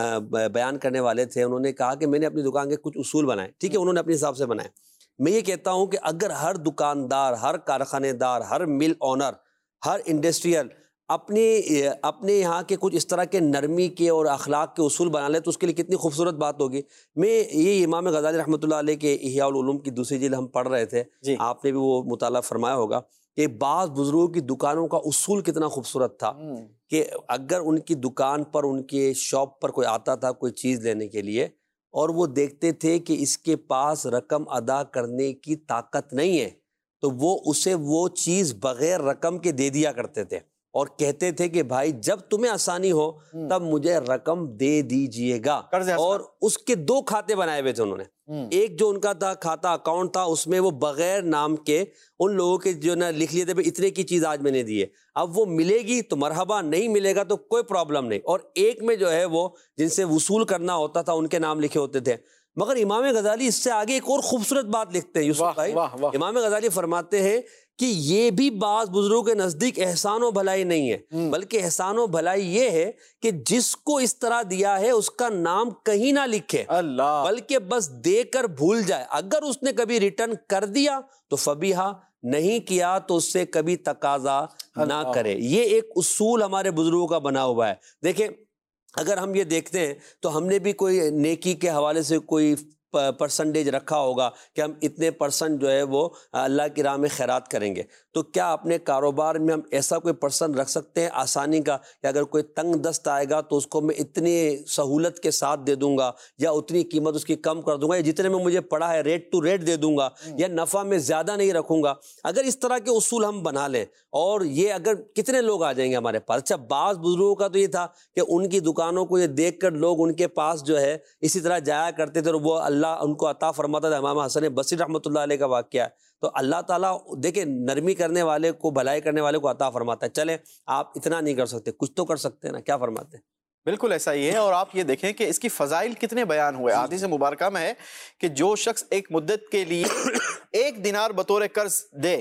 بیان کرنے والے تھے انہوں نے کہا کہ میں نے اپنی دکان کے کچھ اصول بنائے, ٹھیک ہے, انہوں نے اپنے حساب سے بنائے. میں یہ کہتا ہوں کہ اگر ہر دکاندار, ہر کارخانے دار, ہر مل اونر, ہر انڈسٹریل اپنے اپنے یہاں کے کچھ اس طرح کے نرمی کے اور اخلاق کے اصول بنا لے تو اس کے لیے کتنی خوبصورت بات ہوگی. میں یہ امام غزالی رحمۃ اللہ علیہ کے احیاء العلوم کی دوسری جلد ہم پڑھ رہے تھے, آپ نے بھی وہ مطالعہ فرمایا ہوگا کہ بعض بزرگوں کی دکانوں کا اصول کتنا خوبصورت تھا کہ اگر ان کی دکان پر, ان کے شاپ پر کوئی آتا تھا کوئی چیز لینے کے لیے اور وہ دیکھتے تھے کہ اس کے پاس رقم ادا کرنے کی طاقت نہیں ہے تو وہ اسے وہ چیز بغیر رقم کے دے دیا کرتے تھے اور کہتے تھے کہ بھائی جب تمہیں آسانی ہو تب مجھے رقم دے دیجئے گا. اور اس کے دو کھاتے بنائے ہوئے تھے انہوں نے, ایک جو ان کا تھا کھاتا اکاؤنٹ تھا اس میں وہ بغیر نام کے ان لوگوں کے جو نا لکھ لیے تھے اتنے کی چیز آج میں نے دی ہے, اب وہ ملے گی تو مرحبا, نہیں ملے گا تو کوئی پرابلم نہیں. اور ایک میں جو ہے وہ جن سے وصول کرنا ہوتا تھا ان کے نام لکھے ہوتے تھے. مگر امام غزالی اس سے آگے ایک اور خوبصورت بات لکھتے ہیں یوسف بھائی. امام غزالی فرماتے ہیں کہ یہ بھی بعض بزرگوں کے نزدیک احسان و بھلائی نہیں ہے, بلکہ احسان و بھلائی یہ ہے کہ جس کو اس طرح دیا ہے اس کا نام کہیں نہ لکھے, اللہ, بلکہ بس دے کر بھول جائے. اگر اس نے کبھی ریٹرن کر دیا تو فبیہا, نہیں کیا تو اس سے کبھی تقاضا نہ کرے. یہ ایک اصول ہمارے بزرگوں کا بنا ہوا ہے. دیکھیں اگر ہم یہ دیکھتے ہیں تو ہم نے بھی کوئی نیکی کے حوالے سے کوئی پرسنٹیج رکھا ہوگا کہ ہم اتنے پرسنٹ جو ہے وہ اللہ کی راہ میں خیرات کریں گے، تو کیا اپنے کاروبار میں ہم ایسا کوئی پرسنٹ رکھ سکتے ہیں آسانی کا کہ اگر کوئی تنگ دست آئے گا تو اس کو میں اتنی سہولت کے ساتھ دے دوں گا، یا اتنی قیمت اس کی کم کر دوں گا، یا جتنے میں مجھے پڑا ہے ریٹ ٹو ریٹ دے دوں گا، یا نفع میں زیادہ نہیں رکھوں گا؟ اگر اس طرح کے اصول ہم بنا لیں، اور یہ اگر کتنے لوگ آ جائیں گے ہمارے پاس۔ اچھا، بعض بزرگوں کا تو یہ تھا کہ ان کی دکانوں کو یہ دیکھ کر لوگ ان کے پاس جو ہے اسی طرح جایا کرتے تھے، اور وہ اللہ ان کو عطا فرماتا تھا۔ امام حسن بصری رحمۃ اللہ علیہ کا واقعہ ہے۔ تو اللہ تعالیٰ دیکھیں نرمی کرنے والے کو، بھلائی کرنے والے کو عطا فرماتا ہے۔ چلیں آپ اتنا نہیں کر سکتے، کچھ تو کر سکتے ہیں نا، کیا فرماتے ہیں؟ بالکل ایسا ہی ہے، اور آپ یہ دیکھیں کہ اس کی فضائل کتنے بیان ہوئے۔ حدیث مبارکہ میں ہے کہ جو شخص ایک مدت کے لیے ایک دینار بطور قرض دے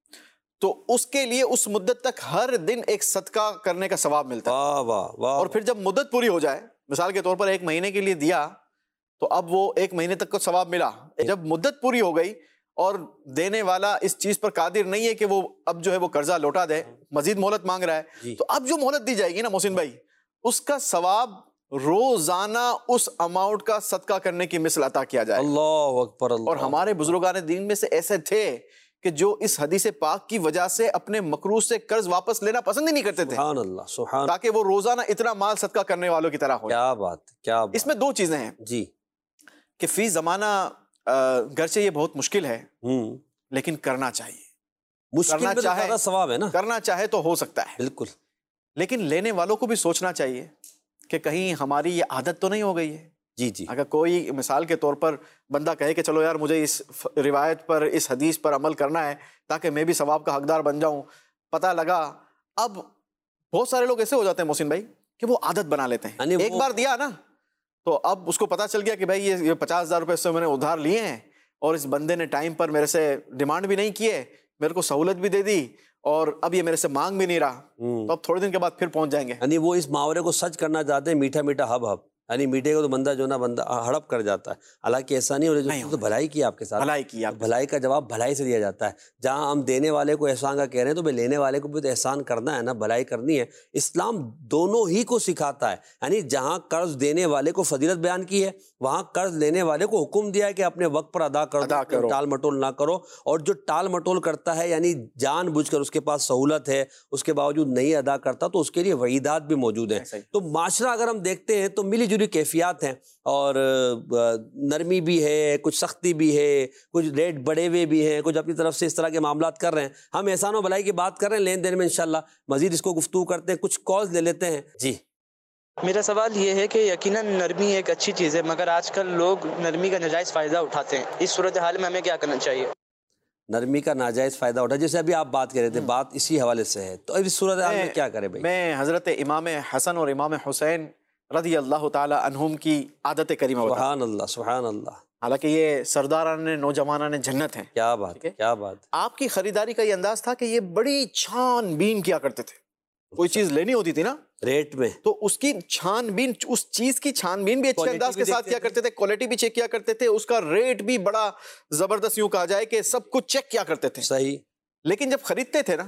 تو اس کے لیے اس مدت تک ہر دن ایک صدقہ کرنے کا ثواب ملتا ہے۔ واہ واہ واہ۔ اور پھر جب مدت پوری ہو جائے، مثال کے طور پر ایک مہینے کے لیے دیا تو اب وہ ایک مہینے تک کا ثواب ملا۔ جب مدت پوری ہو گئی اور دینے والا اس چیز پر قادر نہیں ہے کہ وہ اب جو ہے وہ قرضہ لوٹا دے، مزید مہلت مانگ رہا ہے، تو اب جو مہلت دی جائے گی نا محسن بھائی، اس کا ثواب روزانہ اس اماؤنٹ کا صدقہ کرنے کی مثل عطا کیا جائے۔ اللہ اکبر اللہ۔ اور ہمارے بزرگان دین میں سے ایسے تھے کہ جو اس حدیث پاک کی وجہ سے اپنے مقروض سے قرض واپس لینا پسند ہی نہیں کرتے تھے، سبحان اللہ سبحان، تاکہ وہ روزانہ اتنا مال صدقہ کرنے والوں کی طرح ہو۔ کیا بات کیا بات۔ اس میں دو چیزیں ہیں جی کہ فی زمانہ گرچہ یہ بہت مشکل ہے لیکن کرنا چاہیے، مشکل میں زیادہ ثواب ہے نا، کرنا چاہے تو ہو سکتا ہے بالکل، لیکن لینے والوں کو بھی سوچنا چاہیے کہ کہیں ہماری یہ عادت تو نہیں ہو گئی ہے۔ جی جی، اگر کوئی مثال کے طور پر بندہ کہے کہ چلو یار مجھے اس روایت پر، اس حدیث پر عمل کرنا ہے تاکہ میں بھی ثواب کا حقدار بن جاؤں، پتہ لگا اب بہت سارے لوگ ایسے ہو جاتے ہیں محسن بھائی کہ وہ عادت بنا لیتے ہیں، ایک بار دیا نا تو اب اس کو پتہ چل گیا کہ بھائی یہ پچاس ہزار روپے سے میں نے ادھار لیے ہیں اور اس بندے نے ٹائم پر میرے سے ڈیمانڈ بھی نہیں کیے، میرے کو سہولت بھی دے دی، اور اب یہ میرے سے مانگ بھی نہیں رہا، تو اب تھوڑے دن کے بعد پھر پہنچ جائیں گے۔ یعنی وہ اس محاورے کو سچ کرنا چاہتے ہیں، میٹھا میٹھا ہب ہب، یعنی میٹھے کو تو بندہ جو نا بندہ ہڑپ کر جاتا ہے، حالانکہ ایسا نہیں ہو رہا، جو تو بھلائی کی آپ کے ساتھ، بھلائی کی، بھلائی کا جواب بھلائی سے دیا جاتا ہے۔ جہاں ہم دینے والے کو احسان کا کہہ رہے ہیں تو لینے والے کو بھی تو احسان کرنا ہے نا، بھلائی کرنی ہے۔ اسلام دونوں ہی کو سکھاتا ہے، یعنی جہاں قرض دینے والے کو فضیلت بیان کی ہے، وہاں قرض لینے والے کو حکم دیا ہے کہ اپنے وقت پر ادا کرو، ٹال مٹول نہ کرو، اور جو ٹال مٹول کرتا ہے یعنی جان بوجھ کر اس کے پاس سہولت ہے اس کے باوجود نہیں ادا کرتا، تو اس کے لیے وعیدات بھی موجود ہیں۔ تو معاشرہ اگر ہم دیکھتے ہیں تو ملی جلی کیفیات ہیں، اور نرمی بھی ہے، کچھ سختی بھی ہے، کچھ ریٹ بڑے ہوئے بھی ہیں، کچھ اپنی طرف سے اس طرح کے معاملات کر رہے ہیں۔ ہم احسان و بھلائی کی بات کر رہے ہیں، لین دین میں انشاءاللہ مزید اس کو گفتگو کرتے ہیں، کچھ کالز لے لیتے ہیں۔ جی میرا سوال یہ ہے کہ یقیناً نرمی ایک اچھی چیز ہے، مگر آج کل لوگ نرمی کا ناجائز فائدہ اٹھاتے ہیں، اس صورتحال میں ہمیں کیا کرنا چاہیے؟ نرمی کا ناجائز فائدہ اٹھا، جیسے ابھی آپ بات کر رہے تھے، بات اسی حوالے سے ہے، تو اس صورتحال میں کیا کرے بھائی؟ میں حضرت امام حسن اور امام حسین رضی اللہ تعالی عنہم کی عادت کریمہ بتا، سبحان اللہ سبحان اللہ، حالانکہ یہ سرداران نے، نوجوانان نے جنت ہیں۔ کیا بات کیا بات۔ آپ کی خریداری کا یہ انداز تھا کہ یہ بڑی چھان بین کیا کرتے تھے، کوئی چیز لینی ہوتی تھی نا ریٹ میں تو اس کی چھان بین، اس چیز کی چھان بین بھی اچھے انداز کے ساتھ کیا کرتے تھے، کوالٹی بھی چیک کیا کرتے تھے، اس کا ریٹ بھی بڑا زبردست، یوں کہا جائے کہ سب کچھ چیک کیا کرتے تھے۔ صحیح۔ لیکن جب خریدتے تھے نا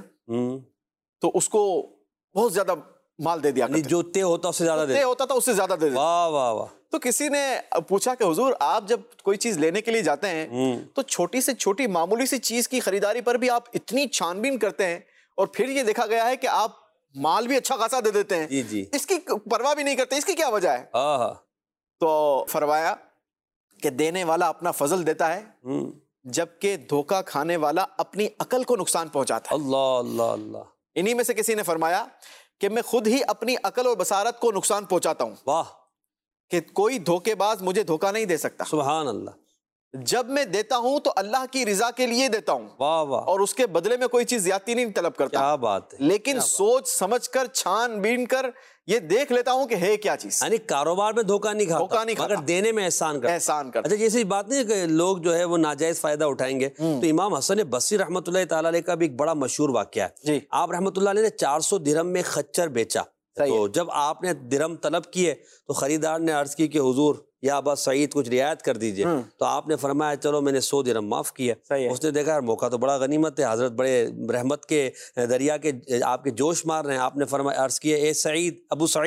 تو اس کو بہت زیادہ مال دے دیا کرتے، جو طے ہوتا اس سے زیادہ دے ہوتا تھا، اس سے زیادہ دے دیتے۔ واہ واہ واہ۔ تو کسی نے پوچھا کہ حضور آپ جب کوئی چیز لینے کے لیے جاتے ہیں تو چھوٹی سے چھوٹی معمولی سی چیز کی خریداری پر بھی آپ اتنی چھان بین کرتے ہیں، اور پھر یہ دیکھا گیا ہے کہ آپ مال بھی اچھا خاصا دے دیتے ہیں، جی جی، اس کی پرواہ بھی نہیں کرتے، اس کی کیا وجہ ہے؟ تو فرمایا کہ دینے والا اپنا فضل دیتا ہے جبکہ دھوکہ کھانے والا اپنی عقل کو نقصان پہنچاتا ہے۔ اللہ اللہ اللہ۔ انہی میں سے کسی نے فرمایا کہ میں خود ہی اپنی عقل اور بصارت کو نقصان پہنچاتا ہوں، واہ، کہ کوئی دھوکے باز مجھے دھوکہ نہیں دے سکتا۔ سبحان اللہ۔ جب میں دیتا ہوں تو اللہ کی رضا کے لیے دیتا ہوں، واہ واہ، اور اس کے بدلے میں کوئی چیز زیادتی نہیں طلب کرتا۔ کیا بات ہے۔ لیکن سوچ سمجھ کر، چھان بین کر یہ دیکھ لیتا ہوں کہ ہے کیا چیز، یعنی کاروبار میں دھوکہ نہیں کھاتا، دھوکہ نہیں کھاتا، مگر دینے میں احسان کرتا، احسان کرتا۔ اچھا جیسی بات نہیں کہ لوگ جو ہے وہ ناجائز فائدہ اٹھائیں گے، تو امام حسن بصری رحمۃ اللہ تعالی علیہ کا بھی ایک بڑا مشہور واقعہ ہے۔ جی، آپ رحمۃ اللہ علیہ نے چار سو درہم میں خچر بیچا، تو جب آپ نے درہم طلب کیے تو خریدار نے عرض کی کہ حضور یا ابا سعید کچھ رعایت کر دیجئے، تو آپ نے فرمایا چلو میں نے سو درہم معاف کیا۔ اس نے دیکھا موقع تو بڑا غنیمت ہے، حضرت بڑے رحمت کے دریا کے آپ کے جوش مار رہے ہیں، آپ نے فرمایا عرض کیا اے سعید، ابو سعید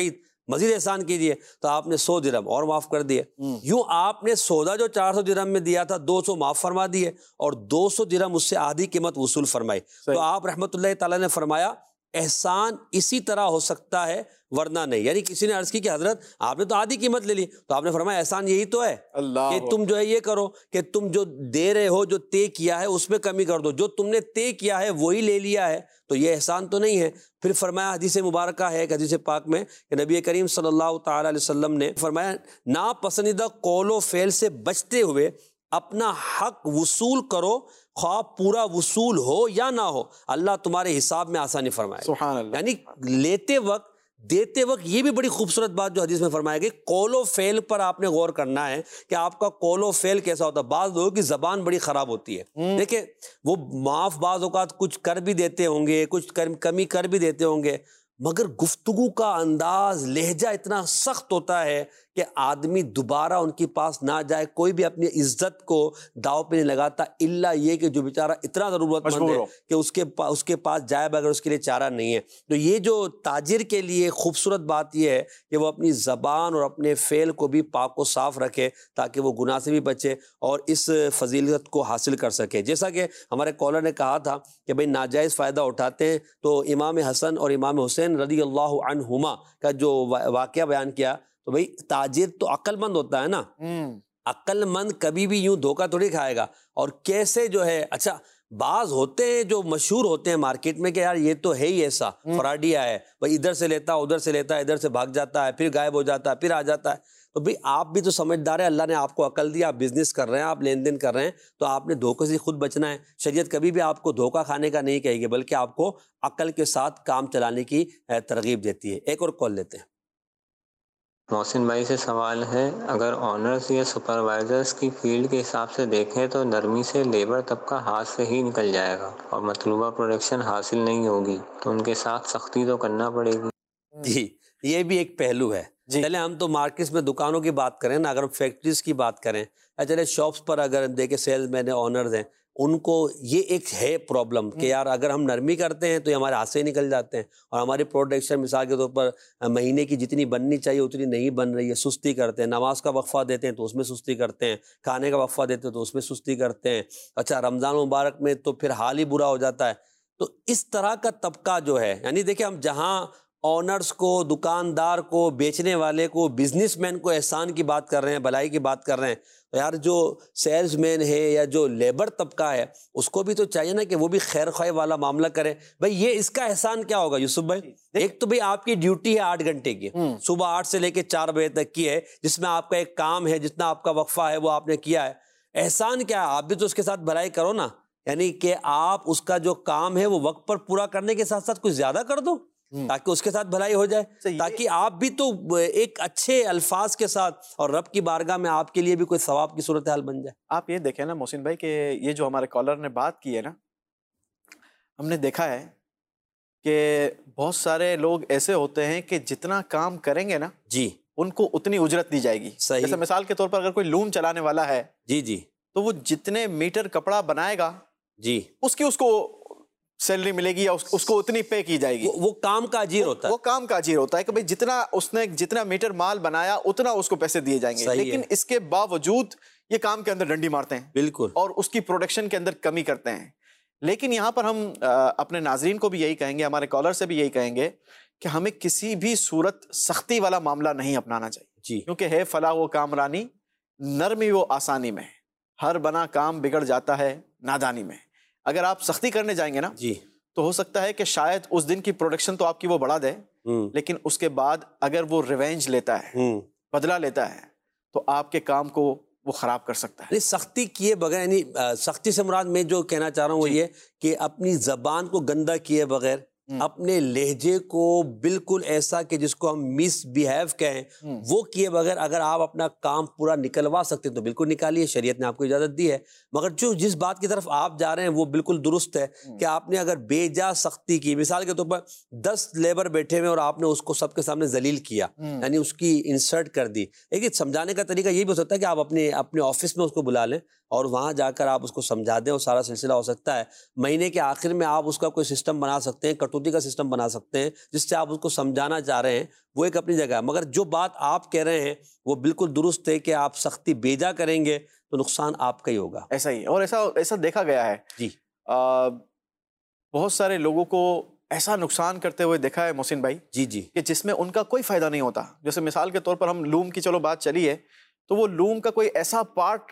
مزید احسان کیجیے، تو آپ نے سو درہم اور معاف کر دیے. یوں آپ نے سودا جو چار سو درہم میں دیا تھا دو سو معاف فرما دیے اور دو سو درہم اس سے آدھی قیمت وصول فرمائی. تو آپ رحمۃ اللہ تعالیٰ نے فرمایا احسان اسی طرح ہو سکتا ہے ورنہ نہیں. یعنی کسی نے عرض کی کہ حضرت آپ نے تو آدھی قیمت لے لی، تو آپ نے فرمایا احسان یہی تو ہے کہ تم جو ہے یہ کرو کہ تم جو دے رہے ہو جو طے کیا ہے اس میں کمی کر دو، جو تم نے طے کیا ہے وہی لے لیا ہے، تو یہ احسان تو نہیں ہے. پھر فرمایا حدیث مبارکہ ہے ایک حدیث پاک میں کہ نبی کریم صلی اللہ تعالی علیہ وسلم نے فرمایا ناپسندیدہ قول و فعل سے بچتے ہوئے اپنا حق وصول کرو، خواہ پورا وصول ہو یا نہ ہو، اللہ تمہارے حساب میں آسانی فرمائے. سبحان اللہ. یعنی لیتے وقت دیتے وقت یہ بھی بڑی خوبصورت بات جو حدیث میں فرمایا گئی، قول و فعل پر آپ نے غور کرنا ہے کہ آپ کا قول و فعل کیسا ہوتا ہے. بعض لوگوں کی زبان بڑی خراب ہوتی ہے، دیکھیں وہ معاف بعض اوقات کچھ کر بھی دیتے ہوں گے، کچھ کمی کر بھی دیتے ہوں گے، مگر گفتگو کا انداز لہجہ اتنا سخت ہوتا ہے کہ آدمی دوبارہ ان کے پاس نہ جائے. کوئی بھی اپنی عزت کو داؤ پہ نہیں لگاتا الا یہ کہ جو بیچارہ اتنا ضرورت مند ہے کہ اس کے پاس اس کے پاس جائے بغیر اس کے لیے چارہ نہیں ہے. تو یہ جو تاجر کے لیے خوبصورت بات یہ ہے کہ وہ اپنی زبان اور اپنے فعل کو بھی پاک و صاف رکھے تاکہ وہ گناہ سے بھی بچے اور اس فضیلت کو حاصل کر سکے. جیسا کہ ہمارے کالر نے کہا تھا کہ بھئی ناجائز فائدہ اٹھاتے ہیں، تو امام حسن اور امام حسین رضی اللہ عنہما کا جو واقعہ بیان کیا، تو بھئی تاجر تو عقل مند ہوتا ہے نا، عقل مند کبھی بھی یوں دھوکہ تھوڑی کھائے گا. اور کیسے جو ہے اچھا بعض ہوتے ہیں جو مشہور ہوتے ہیں مارکیٹ میں کہ یار یہ تو ہے ہی ایسا فراڈیا ہے، بھئی ادھر سے لیتا ادھر سے لیتا ہے، ادھر سے بھاگ جاتا ہے، پھر غائب ہو جاتا ہے، پھر آ جاتا ہے. تو بھئی آپ بھی تو سمجھدار ہے، اللہ نے آپ کو عقل دیا، آپ بزنس کر رہے ہیں، آپ لین دین کر رہے ہیں، تو آپ نے دھوکے سے خود بچنا ہے. شریعت کبھی بھی آپ کو دھوکہ کھانے کا نہیں کہے گی بلکہ آپ کو عقل کے ساتھ کام چلانے کی ترغیب دیتی ہے. ایک اور کال لیتے ہیں. محسن بھائی سے سوال ہے، اگر آنرز یا سپروائزرز کی فیلڈ کے حساب سے دیکھیں تو نرمی سے لیبر طبقہ ہاتھ سے ہی نکل جائے گا اور مطلوبہ پروڈکشن حاصل نہیں ہوگی، تو ان کے ساتھ سختی تو کرنا پڑے گی. جی یہ بھی ایک پہلو ہے. چلے ہم تو مارکیٹس میں دکانوں کی بات کریں نا، اگر ہم فیکٹریز کی بات کریں یا چلے شاپس پر اگر دیکھیں سیلز مین آنرز ہیں، ان کو یہ ایک ہے پرابلم کہ یار اگر ہم نرمی کرتے ہیں تو یہ ہمارے ہاتھ سے ہی نکل جاتے ہیں اور ہماری پروڈکشن مثال کے طور پر مہینے کی جتنی بننی چاہیے اتنی نہیں بن رہی ہے، سستی کرتے ہیں. نماز کا وقفہ دیتے ہیں تو اس میں سستی کرتے ہیں، کھانے کا وقفہ دیتے ہیں تو اس میں سستی کرتے ہیں. اچھا رمضان مبارک میں تو پھر حال ہی برا ہو جاتا ہے. تو اس طرح کا طبقہ جو ہے، یعنی دیکھیں ہم جہاں آنرز کو، دکاندار کو، بیچنے والے کو، بزنس مین کو احسان کی بات کر رہے ہیں، بھلائی کی بات کر رہے ہیں، تو یار جو سیلز مین ہے یا جو لیبر طبقہ ہے اس کو بھی تو چاہیے نا کہ وہ بھی خیر خواہ والا معاملہ کرے. بھائی یہ اس کا احسان کیا ہوگا یوسف بھائی؟ ایک تو بھائی آپ کی ڈیوٹی ہے آٹھ گھنٹے کی، صبح آٹھ سے لے کے چار بجے تک کی ہے، جس میں آپ کا ایک کام ہے، جتنا آپ کا وقفہ ہے وہ آپ نے کیا ہے. احسان کیا ہے؟ آپ بھی تو اس کے ساتھ بھلائی کرو نا، یعنی کہ آپ اس کا جو کام ہے وہ وقت پر پورا کرنے کے ساتھ ساتھ کچھ زیادہ کر دو تاکہ اس کے ساتھ بھلائی ہو جائے، تاکہ آپ بھی تو ایک اچھے الفاظ کے ساتھ اور رب کی بارگاہ میں آپ کے لیے بھی کوئی ثواب کی صورتحال بن جائے. آپ یہ دیکھیں نا محسن بھائی کہ یہ جو ہمارے کالر نے بات کی ہے نا، ہم نے دیکھا ہے کہ بہت سارے لوگ ایسے ہوتے ہیں کہ جتنا کام کریں گے نا جی ان کو اتنی اجرت دی جائے گی. جیسے مثال کے طور پر اگر کوئی لوم چلانے والا ہے جی جی تو وہ جتنے میٹر کپڑا بنائے گا جی اس کی اس کو سیلری ملے گی یا اس کو اتنی پے کی جائے گی. وہ کام کا اجیر ہوتا ہے، وہ کام کا اجیر ہوتا ہے کہ بھئی جتنا اس نے جتنا میٹر مال بنایا اتنا اس کو پیسے دیے جائیں گے. لیکن اس کے باوجود یہ کام کے اندر ڈنڈی مارتے ہیں بالکل اور اس کی پروڈکشن کے اندر کمی کرتے ہیں. لیکن یہاں پر ہم اپنے ناظرین کو بھی یہی کہیں گے، ہمارے کالر سے بھی یہی کہیں گے کہ ہمیں کسی بھی صورت سختی والا معاملہ نہیں اپنانا چاہیے جی، کیونکہ ہے فلاح و کامرانی نرمی و آسانی میں، ہر بنا کام بگڑ جاتا ہے نادانی میں. اگر آپ سختی کرنے جائیں گے نا جی تو ہو سکتا ہے کہ شاید اس دن کی پروڈکشن تو آپ کی وہ بڑھا دے، لیکن اس کے بعد اگر وہ ریونج لیتا ہے، بدلہ لیتا ہے، تو آپ کے کام کو وہ خراب کر سکتا ہے. سختی کیے بغیر، یعنی سختی سے مراد میں جو کہنا چاہ رہا ہوں وہ یہ کہ اپنی زبان کو گندا کیے بغیر، اپنے لہجے کو بالکل ایسا کہ جس کو ہم مس بیہیو کہیں وہ کیے بغیر اگر آپ اپنا کام پورا نکلوا سکتے تو بالکل نکالیے، شریعت نے آپ کو اجازت دی ہے. مگر جو جس بات کی طرف آپ جا رہے ہیں وہ بالکل درست ہے کہ آپ نے اگر بے جا سختی کی، مثال کے طور پر دس لیبر بیٹھے ہوئے اور آپ نے اس کو سب کے سامنے ذلیل کیا، یعنی اس کی انسرٹ کر دی. لیکن سمجھانے کا طریقہ یہ بھی ہو سکتا ہے کہ آپ اپنے اپنے آفس میں اس کو بلا لیں اور وہاں جا کر آپ اس کو سمجھا دیں اور سارا سلسلہ ہو سکتا ہے مہینے کے آخر میں آپ اس کا کوئی سسٹم بنا سکتے ہیں, کٹوتی کا سسٹم بنا سکتے ہیں جس سے آپ اس کو سمجھانا چاہ رہے ہیں, وہ ایک اپنی جگہ ہے. مگر جو بات آپ کہہ رہے ہیں وہ بالکل درست ہے کہ آپ سختی بیجا کریں گے تو نقصان آپ کا ہی ہوگا. ایسا ہی اور ایسا ایسا دیکھا گیا ہے جی, آ, بہت سارے لوگوں کو ایسا نقصان کرتے ہوئے دیکھا ہے محسن بھائی, جی جی, کہ جس میں ان کا کوئی فائدہ نہیں ہوتا. جیسے مثال کے طور پر ہم لوم کی چلو بات چلی ہے, تو وہ لوم کا کوئی ایسا پارٹ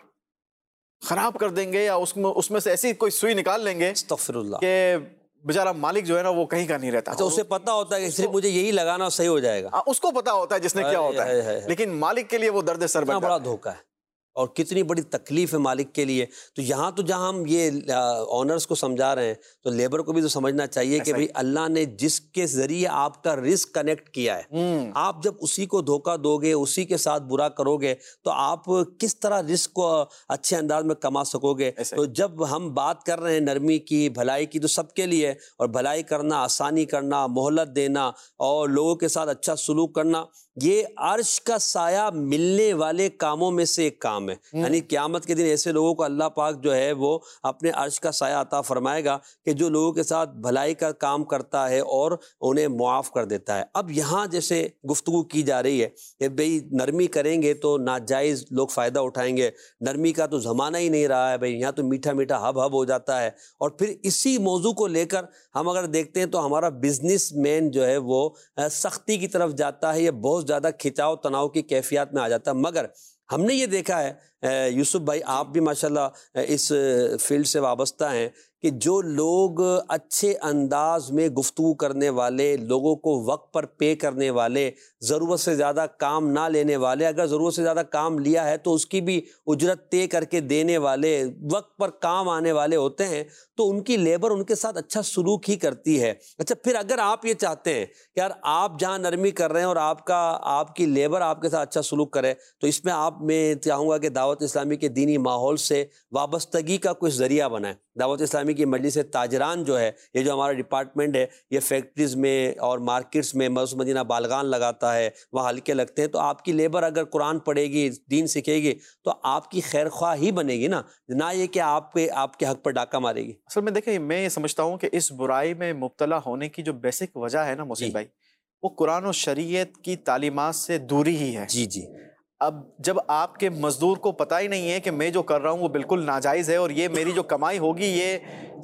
خراب کر دیں گے یا اس میں اس میں سے ایسی کوئی سوئی نکال لیں گے استغفر اللہ, کہ بیچارہ مالک جو ہے نا وہ کہیں کا نہیں رہتا. اچھا, اسے پتا ہوتا ہے کہ صرف مجھے یہی لگانا صحیح ہو جائے گا, اس کو پتا ہوتا ہے جس نے کیا ہوتا ہے, لیکن مالک کے لیے وہ درد سر بنتا ہے. بڑا دھوکہ ہے اور کتنی بڑی تکلیف ہے مالک کے لیے. تو یہاں تو جہاں ہم یہ آنرز کو سمجھا رہے ہیں تو لیبر کو بھی تو سمجھنا چاہیے کہ بھئی اللہ نے جس کے ذریعے آپ کا رزق کنیکٹ کیا ہے, آپ جب اسی کو دھوکہ دو گے, اسی کے ساتھ برا کرو گے تو آپ کس طرح رزق کو اچھے انداز میں کما سکو گے. تو جب ہم بات کر رہے ہیں نرمی کی, بھلائی کی, تو سب کے لیے, اور بھلائی کرنا, آسانی کرنا, مہلت دینا اور لوگوں کے ساتھ اچھا سلوک کرنا, یہ عرش کا سایہ ملنے والے کاموں میں سے ایک کام ہے. یعنی قیامت کے دن ایسے لوگوں کو اللہ پاک جو ہے وہ اپنے عرش کا سایہ عطا فرمائے گا کہ جو لوگوں کے ساتھ بھلائی کا کام کرتا ہے اور انہیں معاف کر دیتا ہے. اب یہاں جیسے گفتگو کی جا رہی ہے کہ بھئی نرمی کریں گے تو ناجائز لوگ فائدہ اٹھائیں گے, نرمی کا تو زمانہ ہی نہیں رہا ہے بھئی, یہاں تو میٹھا میٹھا ہب ہب ہو جاتا ہے. اور پھر اسی موضوع کو لے کر ہم اگر دیکھتے ہیں تو ہمارا بزنس مین جو ہے وہ سختی کی طرف جاتا ہے, یہ بہت زیادہ کھچاؤ تناؤ کی کیفیات میں آ جاتا ہے. مگر ہم نے یہ دیکھا ہے یوسف بھائی, آپ بھی ماشاءاللہ اس فیلڈ سے وابستہ ہیں, کہ جو لوگ اچھے انداز میں گفتگو کرنے والے, لوگوں کو وقت پر پے کرنے والے, ضرورت سے زیادہ کام نہ لینے والے, اگر ضرورت سے زیادہ کام لیا ہے تو اس کی بھی اجرت طے کر کے دینے والے, وقت پر کام آنے والے ہوتے ہیں, تو ان کی لیبر ان کے ساتھ اچھا سلوک ہی کرتی ہے. اچھا, پھر اگر آپ یہ چاہتے ہیں کہ یار آپ جہاں نرمی کر رہے ہیں اور آپ کا آپ کی لیبر آپ کے ساتھ اچھا سلوک کرے, تو اس میں آپ میں چاہوں گا کہ دعوت اسلامی کے دینی ماحول سے وابستگی کا کچھ ذریعہ بنائیں. دعوت اسلامی کی مجلس تاجران جو ہے, یہ جو ہمارا ڈپارٹمنٹ ہے, یہ فیکٹریز میں اور مارکیٹس میں مسجد مدینہ بالغان لگاتا ہے, وہاں حلقے لگتے ہیں. تو آپ کی لیبر اگر قرآن پڑھے گی, دین سیکھے گی, تو آپ کی خیر خواہ ہی بنے گی نا, نہ یہ کہ آپ پہ آپ کے حق پر ڈاکہ مارے گی. اصل میں دیکھیں, میں یہ سمجھتا ہوں کہ اس برائی میں مبتلا ہونے کی جو بیسک وجہ ہے نا محسن بھائی, وہ قرآن و شریعت کی تعلیمات سے دوری ہی ہے. جی جی. اب جب آپ کے مزدور کو پتہ ہی نہیں ہے کہ میں جو کر رہا ہوں وہ بالکل ناجائز ہے, اور یہ میری جو کمائی ہوگی یہ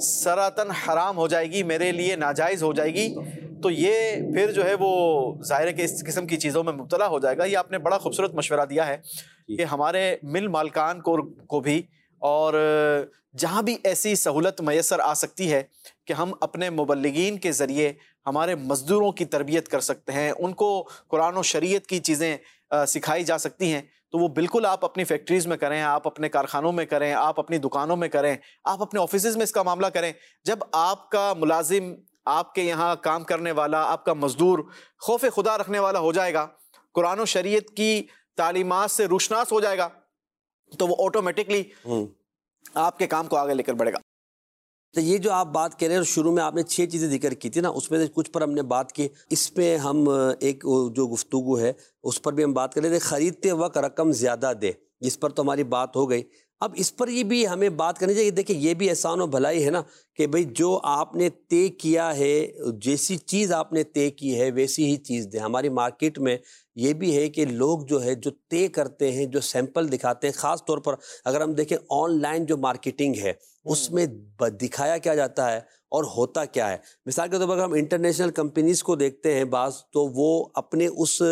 سراتن حرام ہو جائے گی, میرے لیے ناجائز ہو جائے گی, تو یہ پھر جو ہے وہ ظاہر ہے کہ اس قسم کی چیزوں میں مبتلا ہو جائے گا. یہ آپ نے بڑا خوبصورت مشورہ دیا ہے کہ ہمارے مل مالکان کو کو بھی, اور جہاں بھی ایسی سہولت میسر آ سکتی ہے کہ ہم اپنے مبلغین کے ذریعے ہمارے مزدوروں کی تربیت کر سکتے ہیں, ان کو قرآن و شریعت کی چیزیں سکھائی جا سکتی ہیں, تو وہ بالکل آپ اپنی فیکٹریز میں کریں, آپ اپنے کارخانوں میں کریں, آپ اپنی دکانوں میں کریں, آپ اپنے آفیسز میں اس کا معاملہ کریں. جب آپ کا ملازم, آپ کے یہاں کام کرنے والا, آپ کا مزدور خوف خدا رکھنے والا ہو جائے گا, قرآن و شریعت کی تعلیمات سے روشناس ہو جائے گا, تو وہ آٹومیٹکلی آپ کے کام کو آگے لے کر بڑھے گا. تو یہ جو آپ بات کہہ رہے ہیں, شروع میں آپ نے چھ چیزیں ذکر کی تھی نا, اس میں سے کچھ پر ہم نے بات کی, اس پہ ہم ایک جو گفتگو ہے اس پر بھی ہم بات کر رہے تھے. خریدتے وقت رقم زیادہ دے, جس پر تو ہماری بات ہو گئی. اب اس پر یہ بھی ہمیں بات کرنی چاہیے. دیکھیں, یہ بھی احسان و بھلائی ہے نا کہ بھئی جو آپ نے طے کیا ہے, جیسی چیز آپ نے طے کی ہے ویسی ہی چیز دیں. ہماری مارکیٹ میں یہ بھی ہے کہ لوگ جو ہے جو طے کرتے ہیں, جو سیمپل دکھاتے ہیں, خاص طور پر اگر ہم دیکھیں آن لائن جو مارکیٹنگ ہے اس میں دکھایا کیا جاتا ہے اور ہوتا کیا ہے. مثال کے طور پر اگر ہم انٹرنیشنل کمپنیز کو دیکھتے ہیں بعض, تو وہ اپنے اس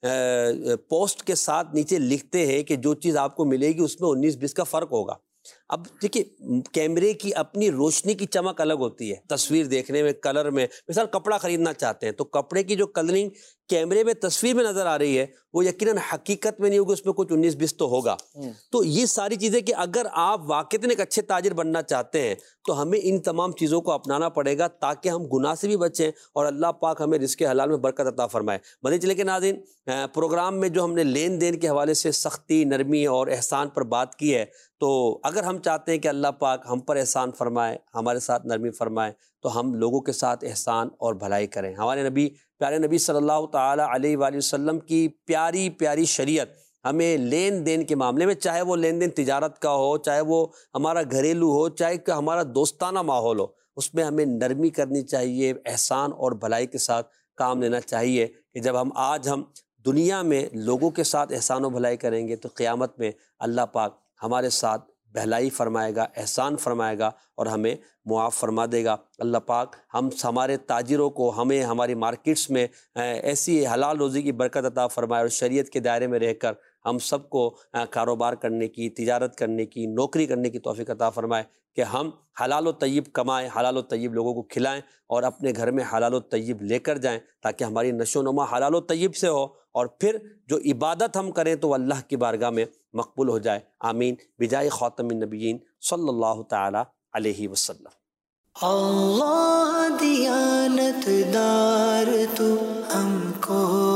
پوسٹ کے ساتھ نیچے لکھتے ہیں کہ جو چیز آپ کو ملے گی اس میں انیس بیس کا فرق ہوگا. اب دیکھیے, کیمرے کی اپنی روشنی کی چمک الگ ہوتی ہے, تصویر دیکھنے میں, کلر میں. مثال کپڑا خریدنا چاہتے ہیں تو کپڑے کی جو کلرنگ کیمرے میں تصویر میں نظر آ رہی ہے وہ یقیناً حقیقت میں نہیں ہوگی, اس میں کچھ انیس بیس تو ہوگا. تو یہ ساری چیزیں کہ اگر آپ واقعتاً ایک اچھے تاجر بننا چاہتے ہیں تو ہمیں ان تمام چیزوں کو اپنانا پڑے گا تاکہ ہم گناہ سے بھی بچیں اور اللہ پاک ہمیں رزق حلال میں برکت عطا فرمائے. مدنی چلے کے ناظرین, پروگرام میں جو ہم نے لین دین کے حوالے سے سختی, نرمی اور احسان پر بات کی ہے, تو اگر ہم چاہتے ہیں کہ اللہ پاک ہم پر احسان فرمائے, ہمارے ساتھ نرمی فرمائے, تو ہم لوگوں کے ساتھ احسان اور بھلائی کریں. ہمارے نبی, پیارے نبی صلی اللہ تعالیٰ علیہ وآلہ وسلم کی پیاری پیاری شریعت ہمیں لین دین کے معاملے میں، چاہے وہ لین دین تجارت کا ہو، چاہے وہ ہمارا گھریلو ہو، چاہے کہ ہمارا دوستانہ ماحول ہو، اس میں ہمیں نرمی کرنی چاہیے، احسان اور بھلائی کے ساتھ کام لینا چاہیے کہ جب ہم آج ہم دنیا میں لوگوں کے ساتھ احسان و بھلائی کریں گے تو قیامت میں اللہ پاک ہمارے ساتھ بھلائی فرمائے گا، احسان فرمائے گا اور ہمیں معاف فرما دے گا۔ اللہ پاک ہم ہمارے تاجروں کو، ہمیں ہماری مارکیٹس میں ایسی حلال روزی کی برکت عطا فرمائے اور شریعت کے دائرے میں رہ کر ہم سب کو کاروبار کرنے کی، تجارت کرنے کی، نوکری کرنے کی توفیق عطا فرمائے کہ ہم حلال و طیب کمائیں، حلال و طیب لوگوں کو کھلائیں اور اپنے گھر میں حلال و طیب لے کر جائیں تاکہ ہماری نشو و نما حلال و طیب سے ہو، اور پھر جو عبادت ہم کریں تو اللہ کی بارگاہ میں مقبول ہو جائے۔ آمین بجائے خاتم النبیین صلی اللہ تعالی علیہ وسلم۔ اللہ دیانت دار تو ہم کو